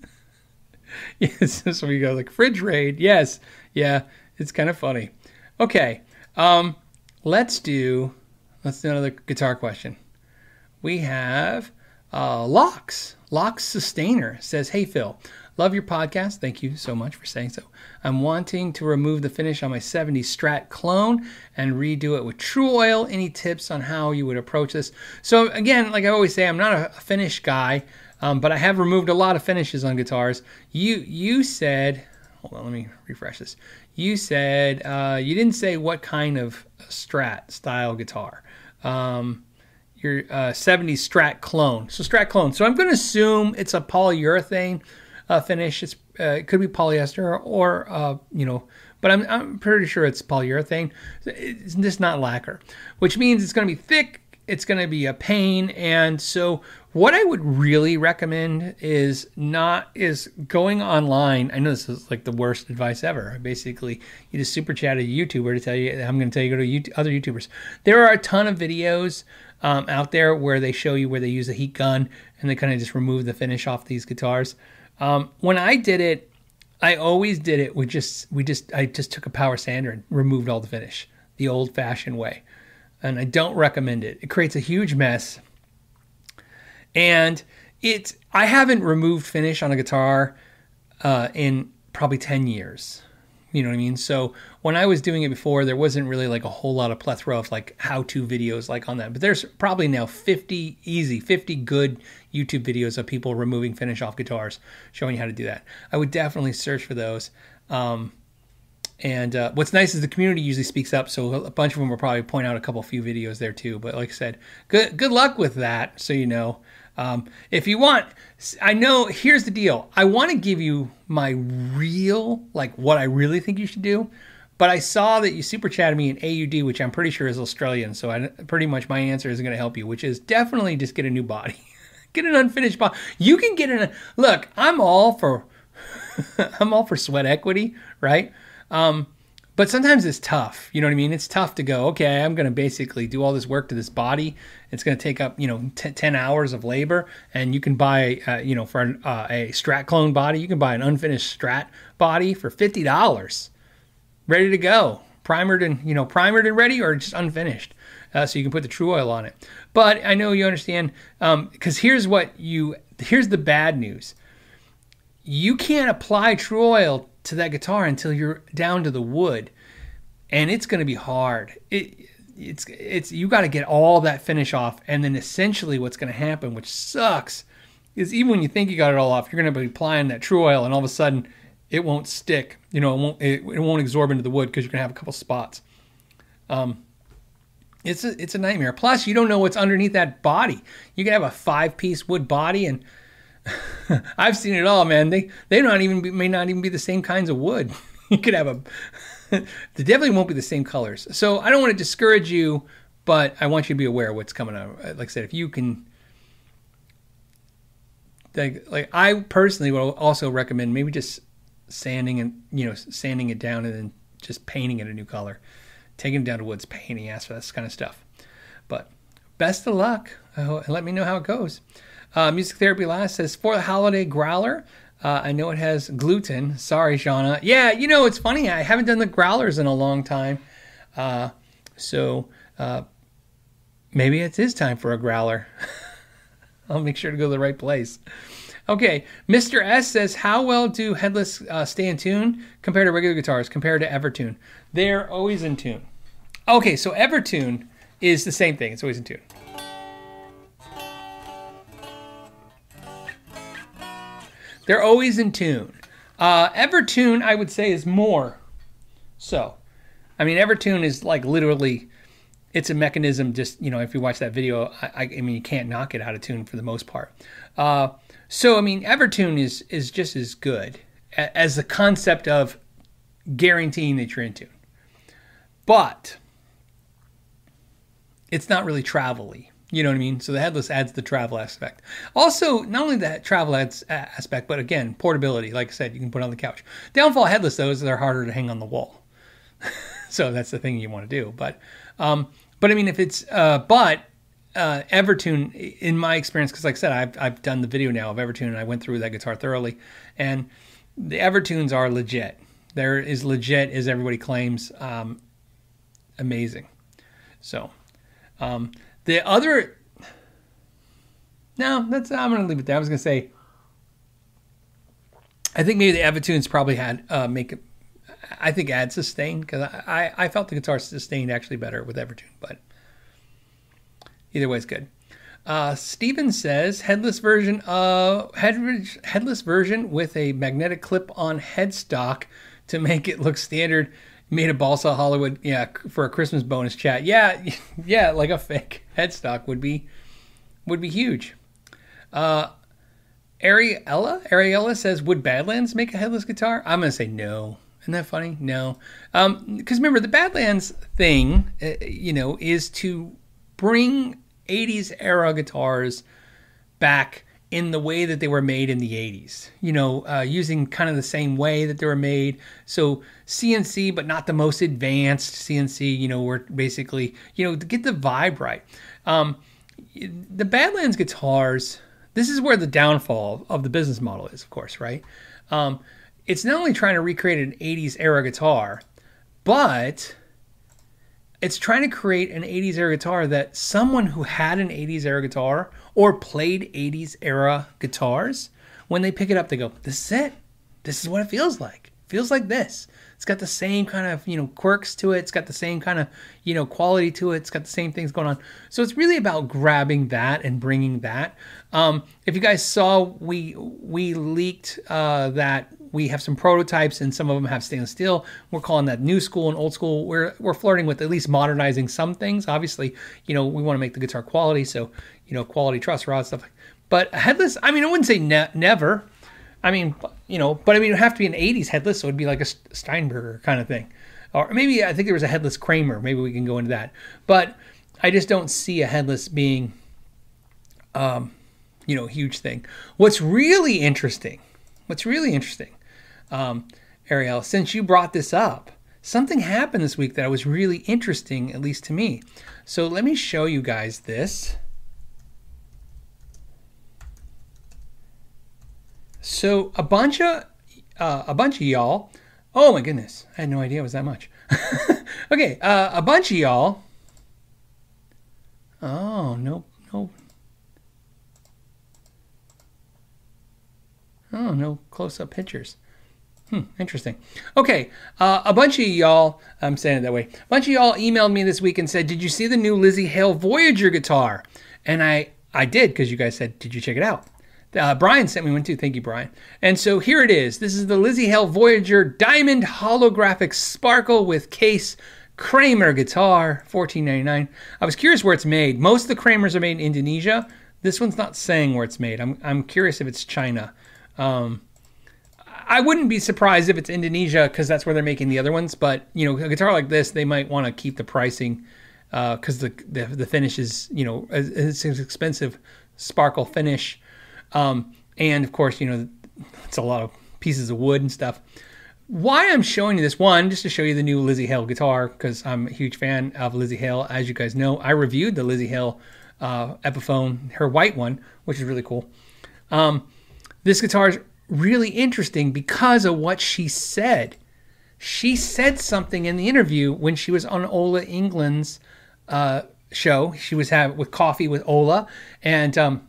Yes. So we go like fridge raid. Yes. Yeah. It's kind of funny. Okay. Um, let's do, let's do another guitar question. We have, uh, Locks. Locks Sustainer says, hey, Phil. Love your podcast. Thank you so much for saying so. I'm wanting to remove the finish on my seventies Strat clone and redo it with True Oil. Any tips on how you would approach this? So again, like I always say, I'm not a finish guy, um, but I have removed a lot of finishes on guitars. You you said, hold on, let me refresh this. You said uh, you didn't say what kind of Strat style guitar. Um, your uh, seventies Strat clone. So Strat clone. So I'm going to assume it's a polyurethane Uh, finish. It's uh, it could be polyester or uh, you know, but I'm I'm pretty sure it's polyurethane. It's just not lacquer, which means it's going to be thick. It's going to be a pain. And so, what I would really recommend is not is going online. I know this is like the worst advice ever. Basically, you just super chat a YouTuber to tell you. I'm going to tell you go to YouTube, other YouTubers. There are a ton of videos um, out there where they show you where they use a heat gun and they kind of just remove the finish off these guitars. Um, when I did it, I always did it with just, we just, I just took a power sander and removed all the finish the old fashioned way. And I don't recommend it. It creates a huge mess. And it's, I haven't removed finish on a guitar, uh, in probably ten years. You know what I mean? So when I was doing it before, there wasn't really like a whole lot of plethora of like how-to videos like on that. But there's probably now fifty easy, fifty good YouTube videos of people removing finish off guitars, showing you how to do that. I would definitely search for those. Um, and uh, what's nice is the community usually speaks up, so a bunch of them will probably point out a couple few videos there too. But like I said, good good luck with that, so you know. Um, if you want, I know, here's the deal. I want to give you my real, like what I really think you should do. But I saw that you super chatted me in A U D, which I'm pretty sure is Australian. So I, pretty much my answer is going to help you, which is definitely just get a new body. Get an unfinished body. You can get an, look, I'm all for, I'm all for sweat equity, right? Um, But sometimes it's tough. You know what I mean? It's tough to go, okay, I'm going to basically do all this work to this body. It's going to take up, you know, t- ten hours of labor. And you can buy, uh, you know, for an, uh, a Strat clone body, you can buy an unfinished Strat body for fifty dollars. Ready to go. Primered and, you know, primered and ready or just unfinished. Uh, so you can put the True Oil on it. But I know you understand, because um, here's what you, here's the bad news. you can't apply True Oil to that guitar until you're down to the wood, and it's going to be hard. It, it's it's you got to get all that finish off, and then essentially what's going to happen, which sucks, is even when you think you got it all off, you're going to be applying that True Oil, and all of a sudden it won't stick. You know, it won't it, it won't absorb into the wood because you're going to have a couple spots. Um, it's a it's a nightmare. Plus, you don't know what's underneath that body. You can have a five piece wood body, and I've seen it all, man. They they not even be, may not even be the same kinds of wood. You could have a. They definitely won't be the same colors. So I don't want to discourage you, but I want you to be aware of what's coming out. Like I said, if you can, like, like I personally will also recommend maybe just sanding and you know sanding it down and then just painting it a new color, taking it down to woods, painting, ask for that kind of stuff. But best of luck. Uh, let me know how it goes. Uh, Music Therapy Last says, for the holiday growler, uh, I know it has gluten. Sorry, Shauna. Yeah, you know, it's funny. I haven't done the growlers in a long time. Uh, so uh, maybe it is time for a growler. I'll make sure to go to the right place. Okay, Mister S says, how well do headless uh, stay in tune compared to regular guitars, compared to Evertune? They're always in tune. Okay, so Evertune is the same thing. It's always in tune. They're always in tune. Uh, Evertune, I would say, is more so. I mean, Evertune is like literally, it's a mechanism. Just, you know, if you watch that video, I, I mean, you can't knock it out of tune for the most part. Uh, so, I mean, Evertune is is just as good as the concept of guaranteeing that you're in tune. But it's not really travel-y. You know what I mean? So the headless adds the travel aspect. Also, not only that travel adds aspect, but again, portability. Like I said, you can put it on the couch. Downfall headless, though, is they're harder to hang on the wall. So that's the thing you want to do. But, um, but I mean, if it's, uh, but uh, Evertune, in my experience, because like I said, I've I've done the video now of Evertune, and I went through that guitar thoroughly, and the Evertunes are legit. They're as legit as everybody claims. Um, amazing. So. Um, The other, no, that's, I'm going to leave it there. I was going to say, I think maybe the Evertunes probably had, uh, make it, I think add sustain, because I, I, I felt the guitar sustained actually better with Evertune, but either way it's good. Uh, Steven says, headless version, uh, head, headless version with a magnetic clip-on headstock to make it look standard. Made a Balsa Hollywood, yeah, for a Christmas bonus chat. Yeah, yeah, like a fake headstock would be would be huge. Uh, Ariella, Ariella says, would Badlands make a headless guitar? I'm gonna say no. Isn't that funny? No, um, because remember the Badlands thing, uh, you know, is to bring eighties era guitars back in the way that they were made in the eighties, you know, uh, using kind of the same way that they were made. So C N C, but not the most advanced C N C, you know, we're basically, you know, to get the vibe right. Um, the Badlands guitars, this is where the downfall of the business model is, of course, right? Um, it's not only trying to recreate an eighties era guitar, but it's trying to create an eighties era guitar that someone who had an eighties era guitar or played eighties era guitars, when they pick it up, they go, this is it. This is what it feels like. It feels like this. It's got the same kind of, you know, quirks to it. It's got the same kind of, you know, quality to it. It's got the same things going on. So it's really about grabbing that and bringing that. Um, if you guys saw, we we leaked uh, that we have some prototypes and some of them have stainless steel. We're calling that new school and old school. We're we're flirting with at least modernizing some things. Obviously, you know, we want to make the guitar quality. So, you know, quality truss rods, stuff. But headless, I mean, I wouldn't say ne- never. I mean, you know, but I mean, it would have to be an eighties headless, so it'd be like a Steinberger kind of thing. Or maybe I think there was a headless Kramer. Maybe we can go into that. But I just don't see a headless being, um, you know, a huge thing. What's really interesting, what's really interesting, um, Ariel, since you brought this up, something happened this week that was really interesting, at least to me. So let me show you guys this. So a bunch of uh, a bunch of y'all. Oh my goodness, I had no idea it was that much. Okay, uh, a bunch of y'all. Oh no, no. Oh, no close-up pictures. Hmm, interesting. Okay, uh, a bunch of y'all, I'm saying it that way, a bunch of y'all emailed me this week and said, did you see the new Lizzie Hale Voyager guitar? And I, I did, because you guys said, did you check it out? Uh, Brian sent me one too. Thank you, Brian. And so here it is. This is the Lizzie Hale Voyager Diamond Holographic Sparkle with Case Kramer guitar, fourteen ninety-nine. I was curious where it's made. Most of the Kramers are made in Indonesia. This one's not saying where it's made. I'm, I'm curious if it's China. Um, I wouldn't be surprised if it's Indonesia because that's where they're making the other ones. But, you know, a guitar like this, they might want to keep the pricing because uh, the, the the finish is, you know, it's an expensive sparkle finish. Um, and, of course, you know, it's a lot of pieces of wood and stuff. Why I'm showing you this, one, just to show you the new Lizzie Hale guitar because I'm a huge fan of Lizzie Hale. As you guys know, I reviewed the Lizzie Hale uh, Epiphone, her white one, which is really cool. Um, this guitar is really interesting because of what she said. She said something in the interview when she was on Ola England's uh, show. She was having with coffee with Ola, and um,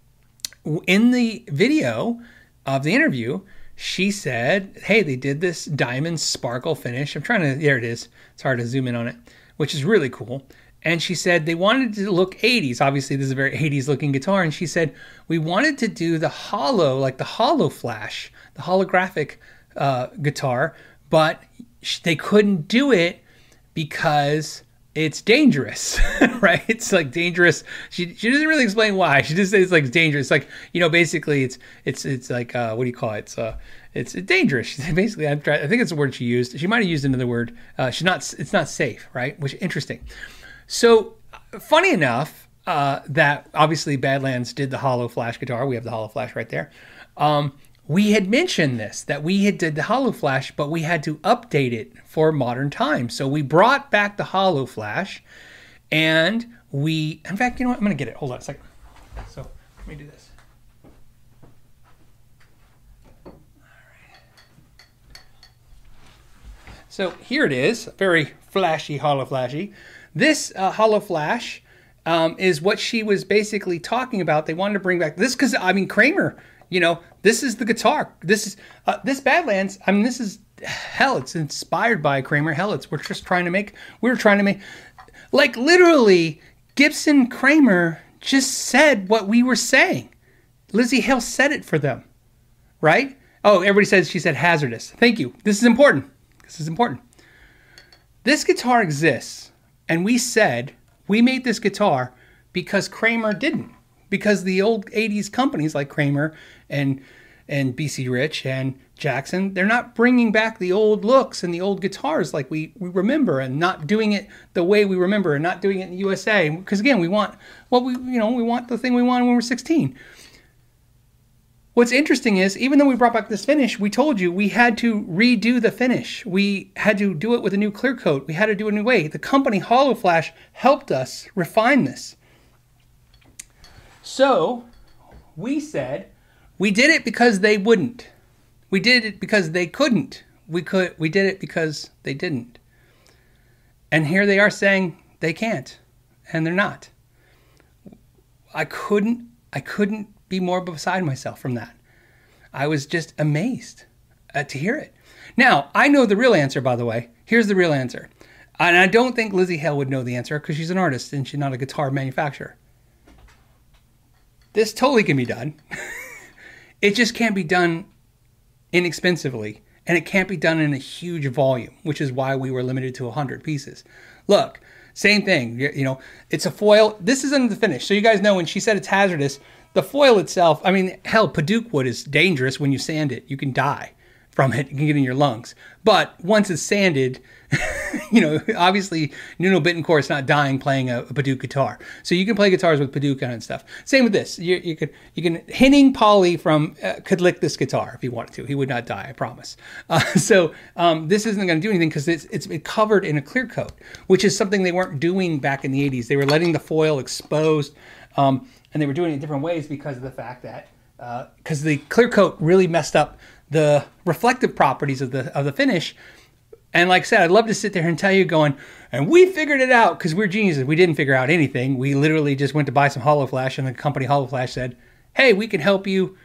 in the video of the interview, she said, hey, they did this diamond sparkle finish. I'm trying to, there it is. It's hard to zoom in on it, which is really cool. And she said they wanted to look eighties. Obviously, this is a very eighties looking guitar. And she said, we wanted to do the hollow, like the hollow flash, the holographic uh, guitar, but they couldn't do it because it's dangerous, right? It's like dangerous. She she doesn't really explain why. She just says it's like dangerous. Like, you know, basically it's it's it's like uh, what do you call it? It's uh it's dangerous. She said basically, I'm trying, I think it's the word she used. She might have used another word. Uh, she's not. It's not safe, right? Which is interesting. So funny enough uh, that obviously Badlands did the hollow flash guitar. We have the hollow flash right there. Um, we had mentioned this, that we had did the hollow flash, but we had to update it for modern times. So we brought back the hollow flash, and we, in fact, you know what? I'm going to get it. Hold on a second. So let me do this. All right. So here it is, very flashy, hollow flashy. This uh, hollow flash um, is what she was basically talking about. They wanted to bring back this because, I mean, Kramer, you know, this is the guitar. This is uh, this Badlands. I mean, this is hell. It's inspired by Kramer. Hell, it's we're just trying to make. We were trying to make, like literally, Gibson Kramer just said what we were saying. Lizzie Hale said it for them, right? Oh, everybody says she said hazardous. Thank you. This is important. This is important. This guitar exists, and we said we made this guitar because Kramer didn't. Because the old eighties companies like Kramer and and B C Rich and Jackson, they're not bringing back the old looks and the old guitars like we, we remember, and not doing it the way we remember, and not doing it in the U S A. Because again, we want what we you know we want the thing we wanted when we were sixteen. What's interesting is, even though we brought back this finish, we told you we had to redo the finish. We had to do it with a new clear coat. We had to do it a new way. The company Hollow Flash helped us refine this. So we said we did it because they wouldn't. We did it because they couldn't. We could. We did it because they didn't. And here they are saying they can't, and they're not. I couldn't. I couldn't be more beside myself from that. I was just amazed uh, to hear it. Now I know the real answer. By the way, here's the real answer, and I don't think Lizzie Hale would know the answer because she's an artist and she's not a guitar manufacturer. This totally can be done. It just can't be done inexpensively, and it can't be done in a huge volume, which is why we were limited to one hundred pieces. Look, same thing. You know, it's a foil. This isn't the finish. So you guys know when she said it's hazardous, the foil itself, I mean, hell, Padauk wood is dangerous when you sand it. You can die from it. You can get in your lungs. But once it's sanded, you know, obviously Nuno Bittencourt is not dying playing a, a Padauk guitar. So you can play guitars with Padauk on it and stuff. Same with this. You, you could, you can, Henning Pauly from, uh, could lick this guitar if he wanted to. He would not die, I promise. Uh, so um, this isn't going to do anything because it's, it's covered in a clear coat, which is something they weren't doing back in the eighties. They were letting the foil exposed, um, and they were doing it in different ways because of the fact that, because uh, the clear coat really messed up the reflective properties of the of the finish. And like I said, I'd love to sit there and tell you going, and we figured it out because we're geniuses. We didn't figure out anything. We literally just went to buy some Hollow Flash, and the company Hollow Flash said, hey, we can help you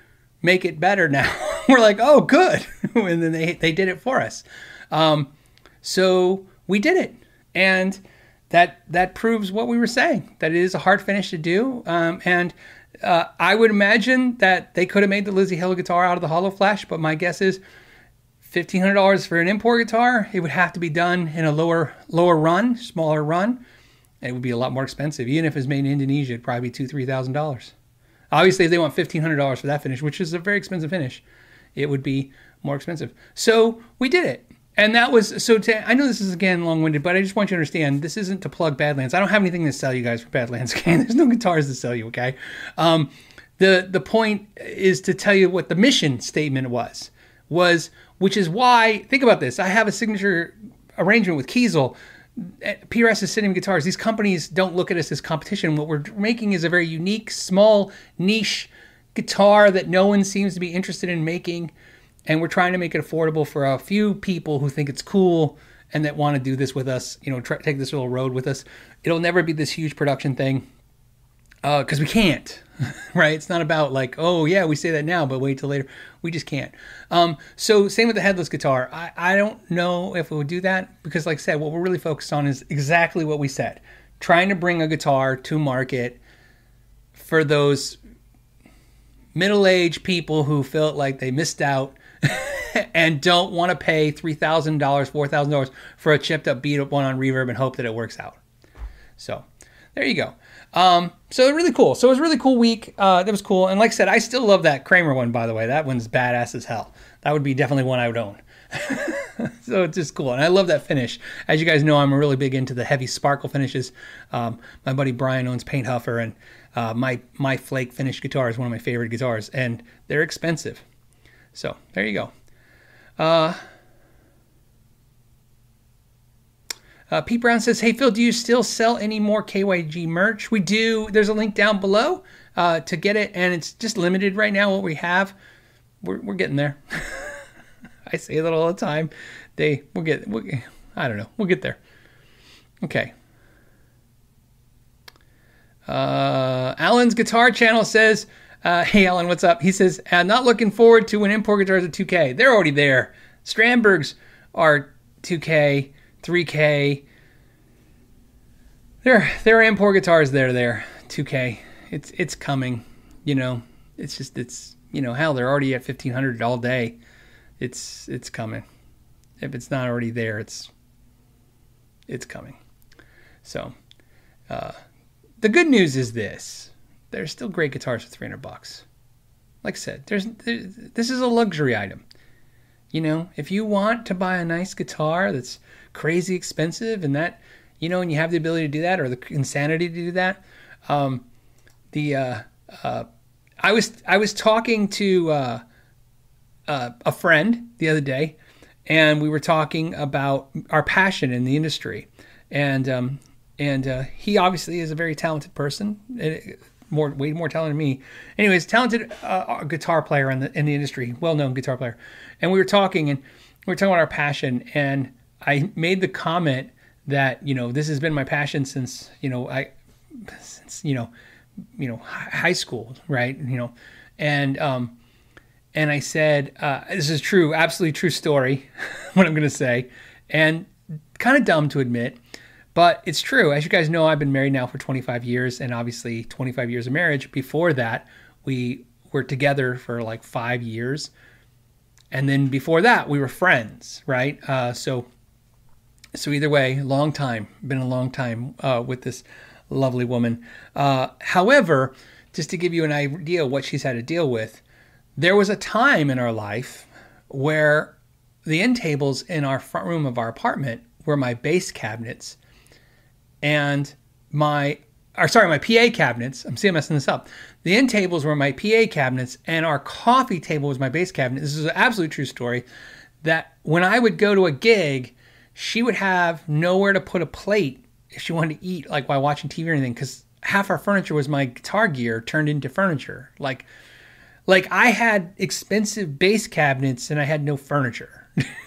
make it better now. We're like, oh, good. And then they they did it for us. Um, so we did it. And that that proves what we were saying, that it is a hard finish to do. Um, and uh, I would imagine that they could have made the Lizzie Hill guitar out of the hollow flash, but my guess is fifteen hundred dollars for an import guitar. It would have to be done in a lower lower run, smaller run. And it would be a lot more expensive. Even if it was made in Indonesia, it'd probably be two thousand dollars, three thousand dollars. Obviously, if they want fifteen hundred dollars for that finish, which is a very expensive finish, it would be more expensive. So we did it. And that was, so to, I know this is, again, long-winded, but I just want you to understand, this isn't to plug Badlands. I don't have anything to sell you guys for Badlands, okay? There's no guitars to sell you, okay? Um, the, the point is to tell you what the mission statement was, was, which is why, think about this, I have a signature arrangement with Kiesel, P R S is Cinema Guitars. These companies don't look at us as competition. What we're making is a very unique, small, niche guitar that no one seems to be interested in making. And we're trying to make it affordable for a few people who think it's cool and that want to do this with us, you know, try, take this little road with us. It'll never be this huge production thing because uh, we can't, right? It's not about like, oh, yeah, we say that now, but wait till later. We just can't. Um, so same with the headless guitar. I, I don't know if it would do that because, like I said, what we're really focused on is exactly what we said. Trying to bring a guitar to market for those middle-aged people who felt like they missed out and don't want to pay three thousand dollars, four thousand dollars for a chipped up, beat up one on reverb and hope that it works out. So there you go. Um, so really cool. So it was a really cool week. Uh, that was cool. And like I said, I still love that Kramer one, by the way. That one's badass as hell. That would be definitely one I would own. So it's just cool. And I love that finish. As you guys know, I'm really big into the heavy sparkle finishes. Um, my buddy Brian owns Paint Huffer, and uh, my, my flake finish guitar is one of my favorite guitars, and they're expensive. So there you go. Uh, uh, Pete Brown says, hey, Phil, do you still sell any more K Y G merch? We do. There's a link down below uh, to get it, and it's just limited right now what we have. We're, we're getting there. I say that all the time. They, we'll get, we'll, I don't know. We'll get there. Okay. Uh, Alan's Guitar Channel says, Uh, hey, Alan, what's up? He says, uh, not looking forward to when import guitars are two K. They're already there. Strandbergs are two K, three K. There, there are import guitars that are there, two K. It's it's coming, you know. It's just, it's, you know, hell, they're already at fifteen hundred all day. It's it's coming. If it's not already there, it's it's coming. So, uh, the good news is this. There's still great guitars for three hundred bucks. Like I said, there's, there's this is a luxury item. You know, if you want to buy a nice guitar that's crazy expensive and that, you know, and you have the ability to do that or the insanity to do that, um, the uh, uh, I was I was talking to uh, uh, a friend the other day, and we were talking about our passion in the industry, and um, and uh, he obviously is a very talented person. It, More, way more talented than me. Anyways, talented uh, guitar player in the in the industry, well-known guitar player. And we were talking, and we were talking about our passion. And I made the comment that, you know, this has been my passion since, you know, I, since you know, you know, high school, right? You know, and um, and I said, uh, this is true, absolutely true story. What I'm going to say, and kind of dumb to admit. But it's true. As you guys know, I've been married now for twenty-five years, and obviously twenty-five years of marriage. Before that, we were together for like five years. And then before that, we were friends, right? Uh, so so either way, long time. Been a long time uh, with this lovely woman. Uh, however, just to give you an idea of what she's had to deal with, there was a time in our life where the end tables in our front room of our apartment were my bass cabinets, and my, or sorry, my P A cabinets. I'm still messing this up. The end tables were my P A cabinets, and our coffee table was my bass cabinet. This is an absolute true story. That when I would go to a gig, she would have nowhere to put a plate if she wanted to eat, like while watching T V or anything, because half our furniture was my guitar gear turned into furniture. Like, like I had expensive bass cabinets and I had no furniture.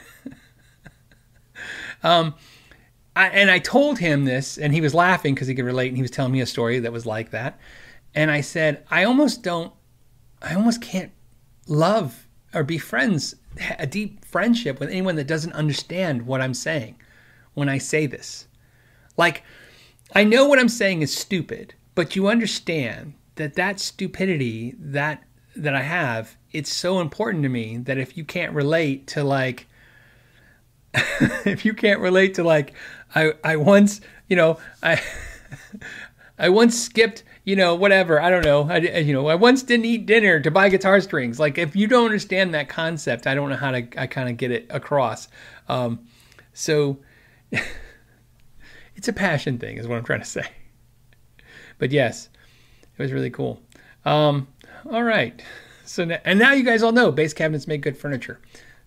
um. I, and I told him this, and he was laughing because he could relate, and he was telling me a story that was like that. And I said, I almost don't, I almost can't love or be friends, a deep friendship with anyone that doesn't understand what I'm saying when I say this. Like, I know what I'm saying is stupid, but you understand that that stupidity that that I have, it's so important to me that if you can't relate to like, if you can't relate to like, I, I once, you know, I, I once skipped, you know, whatever, I don't know. I, you know, I once didn't eat dinner to buy guitar strings. Like, if you don't understand that concept, I don't know how to, I kind of get it across. Um, so it's a passion thing is what I'm trying to say. But yes, it was really cool. Um, all right. So, and now you guys all know bass cabinets make good furniture.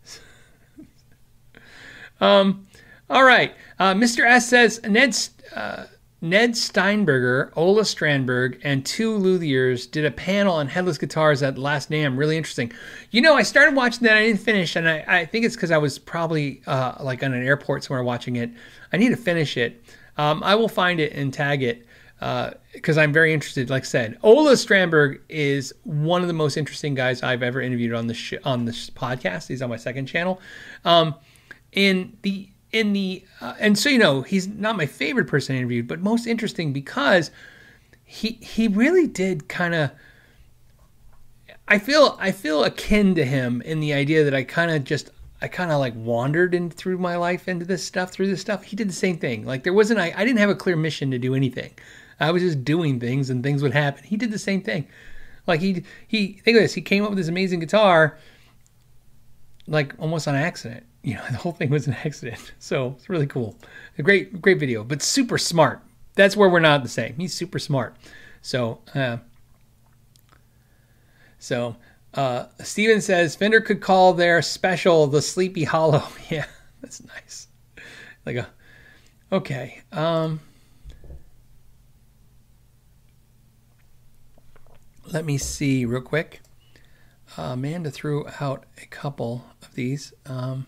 um, all right. Uh, Mister S says, Ned, uh, Ned Steinberger, Ola Strandberg, and two luthiers did a panel on headless guitars at Last NAMM. Really interesting. You know, I started watching that. I didn't finish, and I, I think it's because I was probably uh, like on an airport somewhere watching it. I need to finish it. Um, I will find it and tag it because uh, I'm very interested. Like I said, Ola Strandberg is one of the most interesting guys I've ever interviewed on this sh- on this podcast. He's on my second channel. Um, in the In the uh, and so you know he's not my favorite person interviewed, but most interesting because he he really did kind of. I feel I feel akin to him in the idea that I kind of just I kind of like wandered in through my life into this stuff through this stuff. He did the same thing. Like there wasn't I, I didn't have a clear mission to do anything. I was just doing things and things would happen. He did the same thing. Like he he think of this. He came up with this amazing guitar. Like almost on accident. You know, the whole thing was an accident. So it's really cool. A great, great video, but super smart. That's where we're not the same. He's super smart. So, uh, so, uh, Steven says Fender could call their special the Sleepy Hollow. Yeah, that's nice. Like a, okay. Um, let me see real quick. Uh, Amanda threw out a couple of these. Um,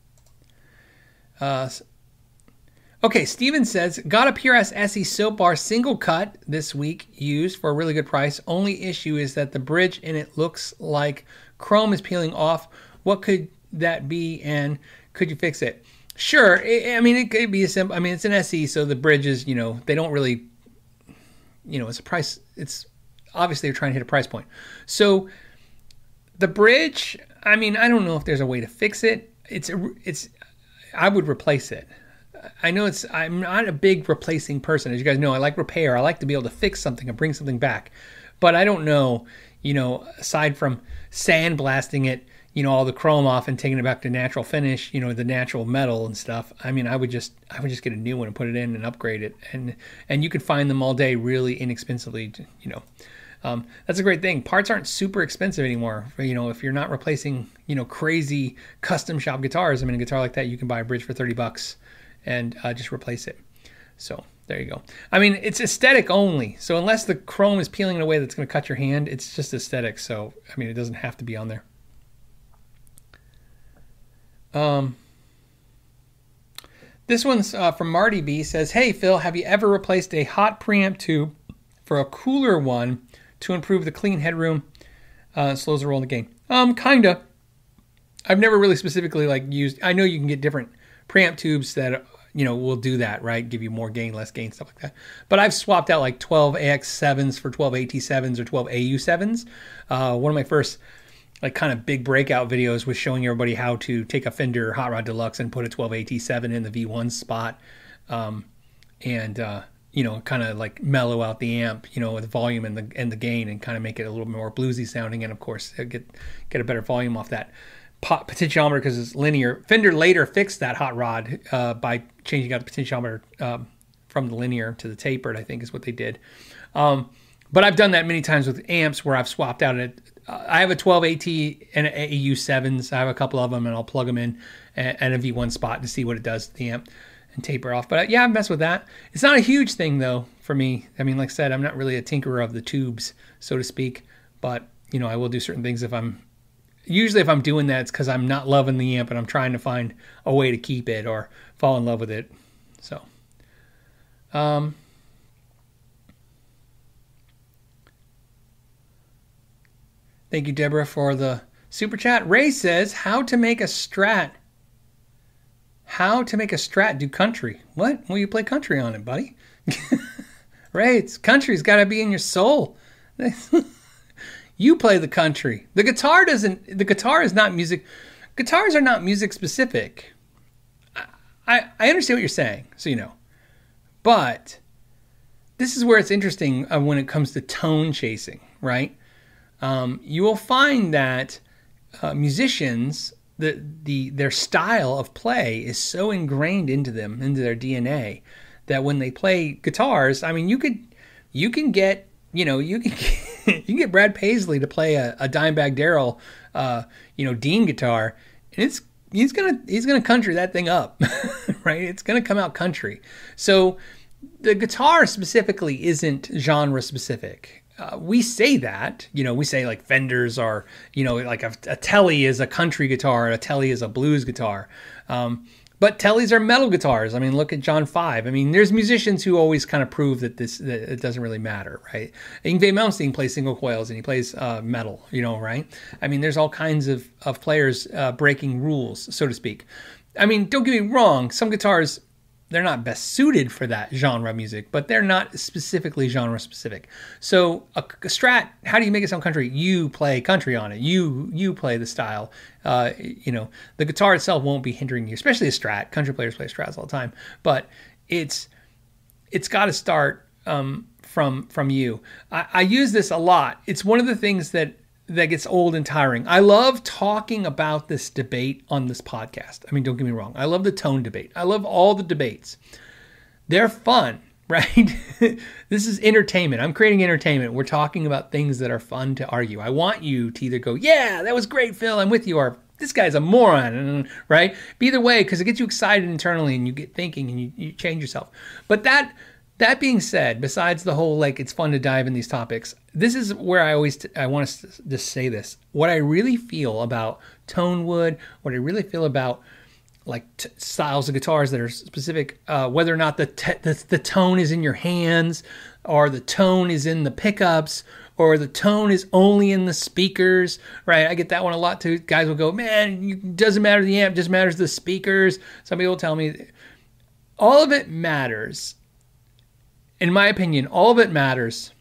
Uh, okay, Steven says, got a P R S S E soap bar single cut this week, used for a really good price. Only issue is that the bridge in it looks like chrome is peeling off. What could that be, and could you fix it? Sure, I, I mean, it could be a simple, I mean, it's an S E, so the bridges, you know, they don't really, you know, it's a price, it's, obviously they're trying to hit a price point. So, the bridge, I mean, I don't know if there's a way to fix it. It's, a, it's, I would replace it. I know it's, I'm not a big replacing person. As you guys know, I like repair. I like to be able to fix something and bring something back. But I don't know, you know, aside from sandblasting it, you know, all the chrome off and taking it back to natural finish, you know, the natural metal and stuff. I mean, I would just, I would just get a new one and put it in and upgrade it. And, and you could find them all day really inexpensively, you know. Um, that's a great thing. Parts aren't super expensive anymore. You know, if you're not replacing, you know, crazy custom shop guitars, I mean, a guitar like that, you can buy a bridge for thirty bucks and uh, just replace it. So there you go. I mean, it's aesthetic only. So unless the chrome is peeling in a way that's going to cut your hand, it's just aesthetic. So, I mean, it doesn't have to be on there. Um, this one's uh, from Marty B. Says, hey, Phil, have you ever replaced a hot preamp tube for a cooler one to improve the clean headroom, uh, slows the roll in the gain? Um, kinda. I've never really specifically like used, I know you can get different preamp tubes that, you know, will do that, right? Give you more gain, less gain, stuff like that. But I've swapped out like twelve A X sevens for twelve A T sevens or twelve A U sevens. Uh, one of my first like kind of big breakout videos was showing everybody how to take a Fender Hot Rod Deluxe and put a twelve A T seven in the V one spot. Um, and, uh, you know, kind of like mellow out the amp, you know, with volume and the and the gain, and kind of make it a little more bluesy sounding, and of course get get a better volume off that pot potentiometer because it's linear. Fender later fixed that hot rod uh, by changing out the potentiometer um, from the linear to the tapered, I think is what they did. Um, but I've done that many times with amps where I've swapped out it. Uh, I have a twelve A T and an A U sevens. I have a couple of them, and I'll plug them in and a V one spot to see what it does to the amp and taper off. But uh, yeah, I've messed with that. It's not a huge thing though for me. I mean, like I said, I'm not really a tinkerer of the tubes, so to speak. But you know, I will do certain things if I'm. Usually, if I'm doing that, it's because I'm not loving the amp and I'm trying to find a way to keep it or fall in love with it. So, um, thank you, Deborah, for the Super chat. Ray says, how to make a strat. How to make a strat do country. What? Well, you play country on it, buddy. Ray, it's country's got to be in your soul. You play the country. The guitar doesn't, the guitar is not music. Guitars are not music specific. I, I, I understand what you're saying, so you know. But this is where it's interesting uh, when it comes to tone chasing, right? Um, you will find that uh, musicians, the, the their style of play is so ingrained into them, into their D N A, that when they play guitars, I mean, you could, you can get, you know, you can get, you can get Brad Paisley to play a, a Dimebag Darrell, uh, you know, Dean guitar, and it's he's gonna he's gonna country that thing up, right? It's gonna come out country. So the guitar specifically isn't genre specific. Uh, we say that, you know, we say like Fenders are, you know, like a, a Tele is a country guitar, a Tele is a blues guitar. Um, But Teles are metal guitars. I mean, look at John Five. I mean, there's musicians who always kind of prove that this that it doesn't really matter, right? Yngwie Malmsteen plays single coils and he plays uh, metal, you know, right? I mean, there's all kinds of, of players uh, breaking rules, so to speak. I mean, don't get me wrong. Some guitars, they're not best suited for that genre music, but they're not specifically genre specific. So a, a Strat, how do you make it sound country? You play country on it. You you play the style. Uh, you know, the guitar itself won't be hindering you, especially a Strat. Country players play Strats all the time, but it's it's got to start um, from from you. I, I use this a lot. It's one of the things that that gets old and tiring. I love talking about this debate on this podcast. I mean, don't get me wrong. I love the tone debate. I love all the debates. They're fun, right? This is entertainment. I'm creating entertainment. We're talking about things that are fun to argue. I want you to either go, yeah, that was great, Phil, I'm with you, or this guy's a moron, right? But either way, because it gets you excited internally and you get thinking and you, you change yourself. But that that being said, besides the whole, like, it's fun to dive in these topics, this is where I always, t- I want to just say this. What I really feel about tone wood, what I really feel about like t- styles of guitars that are specific, uh, whether or not the, te- the the tone is in your hands, or the tone is in the pickups, or the tone is only in the speakers, right? I get that one a lot too. Guys will go, man, it doesn't matter the amp, just matters the speakers. Some people will tell me, all of it matters. In my opinion, all of it matters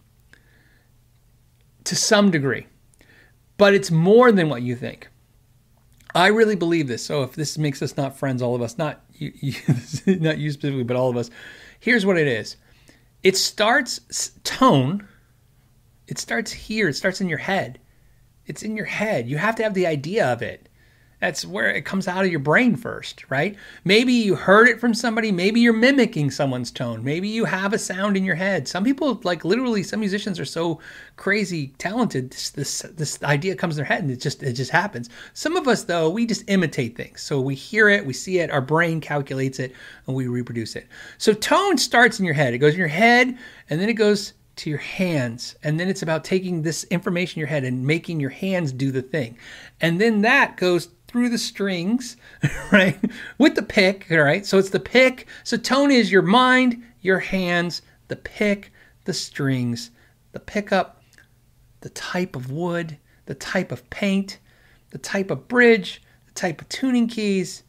to some degree, but it's more than what you think. I really believe this. So if this makes us not friends, all of us, not you, you, not you specifically, but all of us, here's what it is. It starts tone. It starts here. It starts in your head. It's in your head. You have to have the idea of it. That's where it comes out of your brain first, right? Maybe you heard it from somebody. Maybe you're mimicking someone's tone. Maybe you have a sound in your head. Some people, like literally, some musicians are so crazy talented. This this, this idea comes in their head and it just it just happens. Some of us, though, we just imitate things. So we hear it, we see it, our brain calculates it, and we reproduce it. So tone starts in your head. It goes in your head, and then it goes to your hands. And then it's about taking this information in your head and making your hands do the thing. And then that goes through the strings, right? With the pick, all right? So it's the pick. So tone is your mind, your hands, the pick, the strings, the pickup, the type of wood, the type of paint, the type of bridge, the type of tuning keys,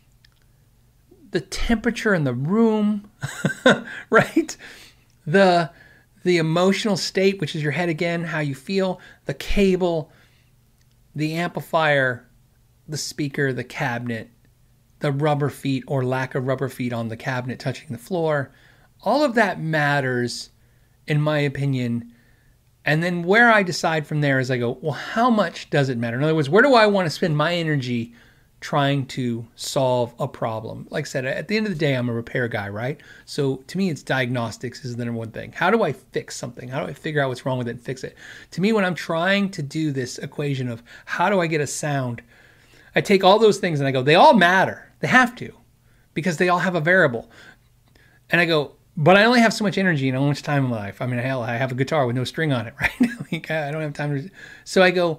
the temperature in the room, right? The the emotional state, which is your head again, how you feel, the cable, the amplifier, the speaker, the cabinet, the rubber feet or lack of rubber feet on the cabinet touching the floor. All of that matters, in my opinion. And then where I decide from there is I go, well, how much does it matter? In other words, where do I want to spend my energy trying to solve a problem? Like I said, at the end of the day, I'm a repair guy, right? So to me, it's diagnostics is the number one thing. How do I fix something? How do I figure out what's wrong with it and fix it? To me, when I'm trying to do this equation of how do I get a sound, I take all those things and I go, they all matter. They have to, because they all have a variable. And I go, but I only have so much energy and so much time in my life. I mean, hell, I have a guitar with no string on it, right? Like, I don't have time to. So I go,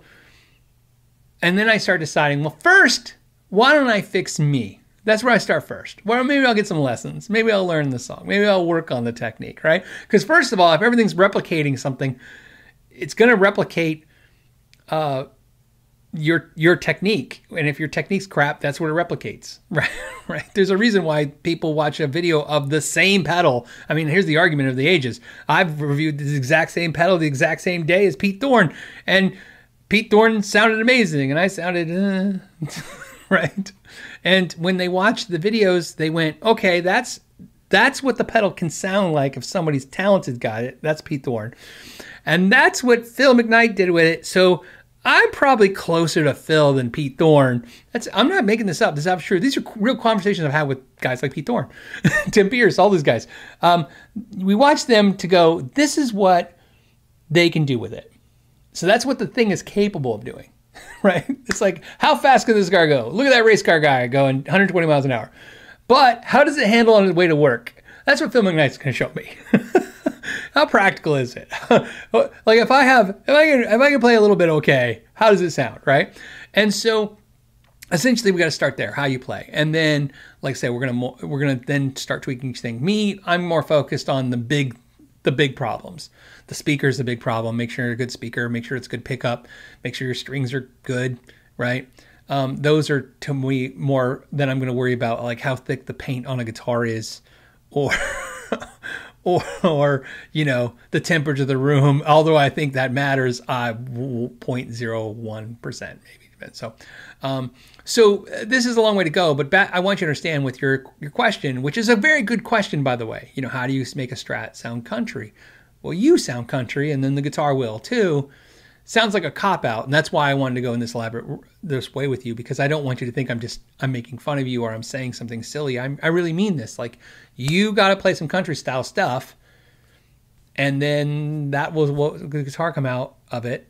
and then I start deciding, well, first, why don't I fix me? That's where I start first. Well, maybe I'll get some lessons. Maybe I'll learn the song. Maybe I'll work on the technique, right? Because first of all, if everything's replicating something, it's going to replicate uh, your your technique. And if your technique's crap, that's what it replicates. Right? Right. There's a reason why people watch a video of the same pedal. I mean, here's the argument of the ages. I've reviewed the exact same pedal the exact same day as Pete Thorne, and Pete Thorne sounded amazing, and I sounded uh, right. And when they watched the videos, they went, okay, that's that's what the pedal can sound like if somebody's talented got it. That's Pete Thorne. And that's what Phil McKnight did with it. So I'm probably closer to Phil than Pete Thorne. That's I'm not making this up. This is true. These are real conversations I've had with guys like Pete Thorne, Tim Pierce, all these guys. Um, we watch them to go, this is what they can do with it. So that's what the thing is capable of doing, right? It's like, how fast can this car go? Look at that race car guy going one hundred twenty miles an hour. But how does it handle on its way to work? That's what Phil McKnight's going to show me. How practical is it? Like if I have, if I can, if I can play a little bit okay, how does it sound, right? And so essentially we got to start there, how you play. And then, like I say, we're going to, we're going to then start tweaking each thing. Me, I'm more focused on the big, the big problems. The speaker is the big problem. Make sure you're a good speaker. Make sure it's good pickup. Make sure your strings are good, right? Um, those are to me more than I'm going to worry about, like how thick the paint on a guitar is, or or, or you know, the temperature of the room. Although I think that matters, uh, zero point zero one percent maybe. So, um, so this is a long way to go. But back, I want you to understand with your your question, which is a very good question, by the way. You know, how do you make a Strat sound country? Well, you sound country, and then the guitar will too. Sounds like a cop-out, and that's why I wanted to go in this elaborate this way with you, because I don't want you to think I'm just I'm making fun of you or I'm saying something silly. I'm, I really mean this. Like, you got to play some country-style stuff, and then that will what the guitar come out of it.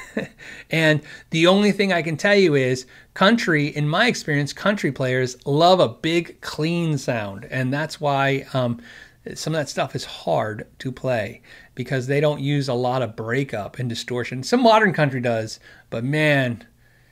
And the only thing I can tell you is country, in my experience, country players love a big, clean sound, and that's why um, some of that stuff is hard to play, because they don't use a lot of breakup and distortion. Some modern country does, but man,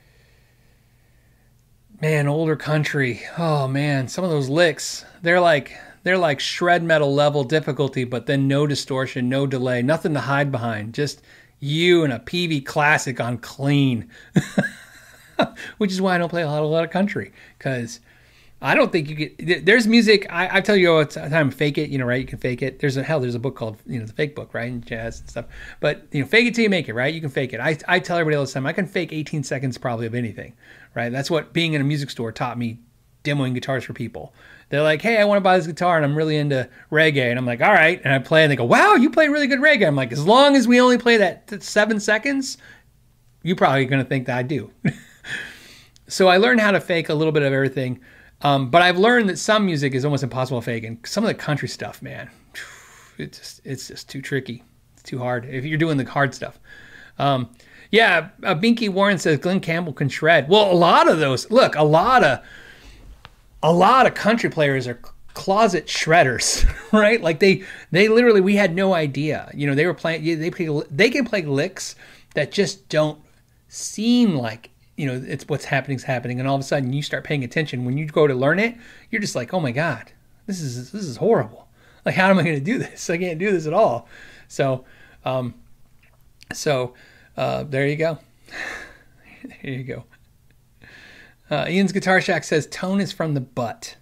man, older country, oh man, some of those licks, they're like they're like shred metal level difficulty, but then no distortion, no delay, nothing to hide behind, just you and a P V Classic on clean. Which is why I don't play a lot, a lot of country, because I don't think you get, there's music, I, I tell you all the time, fake it, you know, right? You can fake it. There's a, hell, there's a book called, you know, the fake book, right? And jazz and stuff. But, you know, fake it till you make it, right? You can fake it. I, I tell everybody all the time, I can fake eighteen seconds probably of anything, right? That's what being in a music store taught me, demoing guitars for people. They're like, hey, I want to buy this guitar and I'm really into reggae. And I'm like, all right. And I play and they go, wow, you play really good reggae. I'm like, as long as we only play that t- seven seconds, you're probably going to think that I do. So I learned how to fake a little bit of everything. Um, but I've learned that some music is almost impossible to fake, and some of the country stuff, man, it's just, it's just too tricky. It's too hard if you're doing the hard stuff. Um, yeah, uh, Binky Warren says Glenn Campbell can shred. Well, a lot of those, look, a lot of a lot of country players are closet shredders, right? Like they they literally, we had no idea. You know, they were playing. They play, they can play licks that just don't seem like, you know, it's what's happening is happening, and all of a sudden you start paying attention. When you go to learn it, you're just like, oh my God, this is this is horrible. Like, how am I going to do this? I can't do this at all. So, um, so uh, there you go. There you go. Uh, Ian's Guitar Shack says tone is from the butt.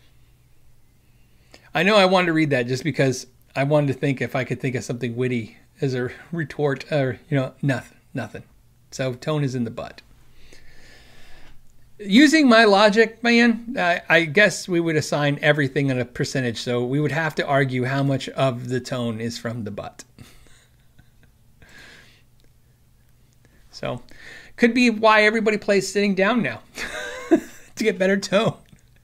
I know I wanted to read that just because I wanted to think if I could think of something witty as a retort, or you know, nothing, nothing. So tone is in the butt. Using my logic, man, I, I guess we would assign everything in a percentage. So we would have to argue how much of the tone is from the butt. So could be why everybody plays sitting down now to get better tone.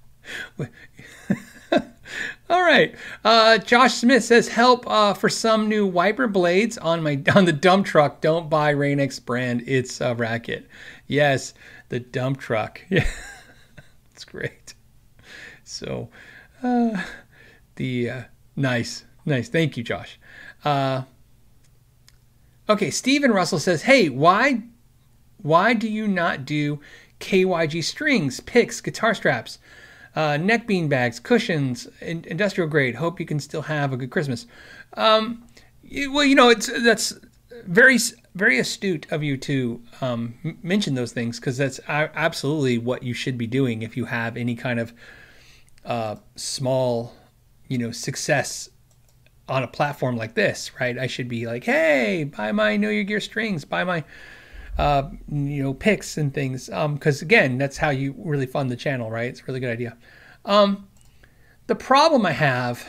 All right. Uh, Josh Smith says, help uh, for some new wiper blades on my on the dump truck. Don't buy Rain-X brand. It's a racket. Yes, the dump truck. Yeah, it's great. So, uh, the uh, nice, nice. Thank you, Josh. Uh, okay, Stephen Russell says, hey, why, why do you not do K Y G strings, picks, guitar straps? Uh, neck bean bags, cushions, in, industrial grade. Hope you can still have a good Christmas. Um, it, well, you know, it's that's very very astute of you to um, mention those things, because that's absolutely what you should be doing if you have any kind of uh, small, you know, success on a platform like this, right? I should be like, hey, buy my Know Your Gear strings, buy my uh, you know, picks and things, because um, again, that's how you really fund the channel, right? It's a really good idea. Um, the problem I have,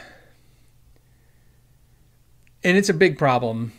and it's a big problem,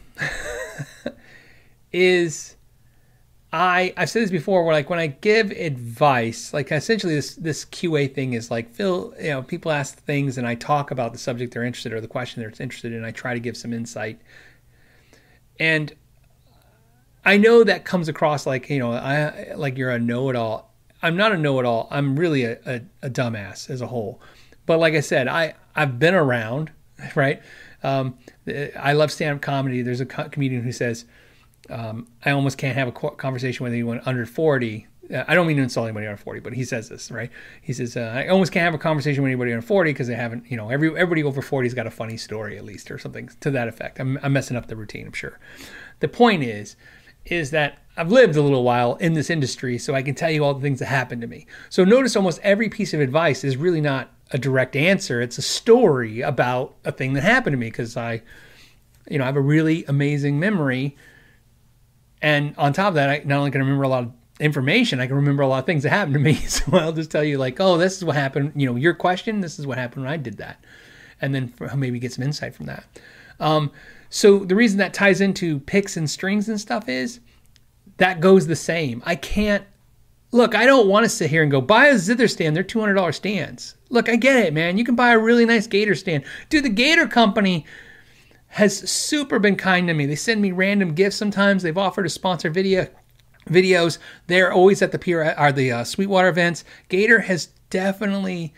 is I I've said this before, where like when I give advice, like essentially this this Q A thing is like, Phil, you know, people ask things and I talk about the subject they're interested in, or the question they're interested in, and I try to give some insight. And I know that comes across like, you know, I like you're a know-it-all. I'm not a know-it-all. I'm really a, a, a dumbass as a whole. But like I said, I I've been around, right? Um, I love stand-up comedy. There's a co- comedian who says, um, I almost can't have a conversation with anyone under forty. Uh, I don't mean to insult anybody under forty, but he says this, right? He says, uh, I almost can't have a conversation with anybody under forty because they haven't, you know, every everybody over forty's got a funny story at least, or something to that effect. I'm, I'm messing up the routine, I'm sure. The point is, is that I've lived a little while in this industry, so I can tell you all the things that happened to me. So notice almost every piece of advice is really not a direct answer. It's a story about a thing that happened to me, because I, you know, I have a really amazing memory. And on top of that, I not only can I remember a lot of information, I can remember a lot of things that happened to me. So I'll just tell you like, oh, this is what happened. You know, your question, this is what happened when I did that. And then for, maybe get some insight from that. Um, so the reason that ties into picks and strings and stuff is that goes the same. I can't, look, I don't want to sit here and go buy a zither stand. They're two hundred dollars stands. Look, I get it, man. You can buy a really nice Gator stand. Dude, the Gator company has super been kind to me. They send me random gifts sometimes. They've offered to sponsor video videos. They're always at the P R, or the uh, Sweetwater events. Gator has definitely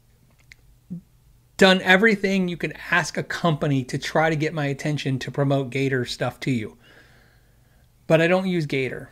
done everything you could ask a company to try to get my attention to promote Gator stuff to you. But I don't use Gator.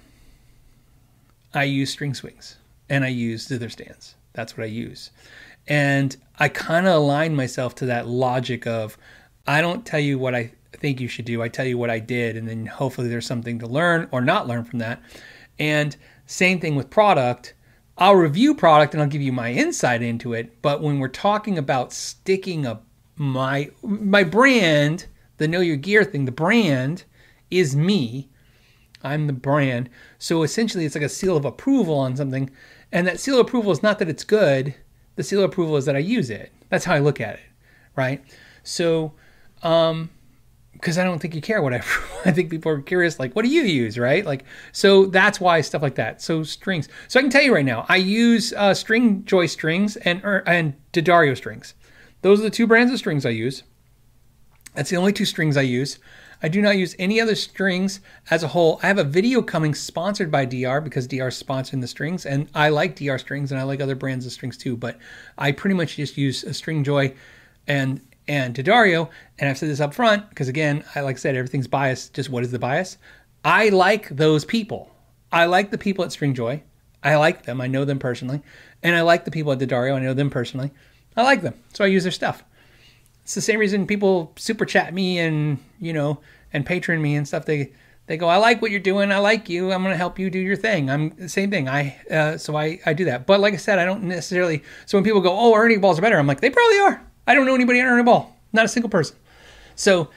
I use string swings and I use zither stands. That's what I use. And I kind of align myself to that logic of, I don't tell you what I think you should do. I tell you what I did, and then hopefully there's something to learn or not learn from that. And same thing with product. I'll review product and I'll give you my insight into it. But when we're talking about sticking a my my brand, the Know Your Gear thing, the brand is me. I'm the brand. So essentially it's like a seal of approval on something. And that seal of approval is not that it's good. The seal of approval is that I use it. That's how I look at it, right? So, um, because I don't think you care what I, I think people are curious, like, what do you use, right? Like, so that's why stuff like that. So strings. So I can tell you right now, I use uh, Stringjoy strings and er, and D'Addario strings. Those are the two brands of strings I use. That's the only two strings I use. I do not use any other strings as a whole. I have a video coming sponsored by D R, because D R is sponsoring the strings, and I like D R strings and I like other brands of strings too, but I pretty much just use a Stringjoy and and D'Addario, and I've said this up front because, again, I like I said, everything's biased. Just what is the bias? I like those people. I like the people at Stringjoy. I like them. I know them personally. And I like the people at D'Addario. I know them personally. I like them, so I use their stuff. It's the same reason people super chat me and, you know, and patron me and stuff. They they go, I like what you're doing. I like you. I'm going to help you do your thing. I'm the same thing. I uh, so I, I do that. But like I said, I don't necessarily. So when people go, oh, Ernie balls are better, I'm like, they probably are. I don't know anybody on Ernie Ball. Not a single person. So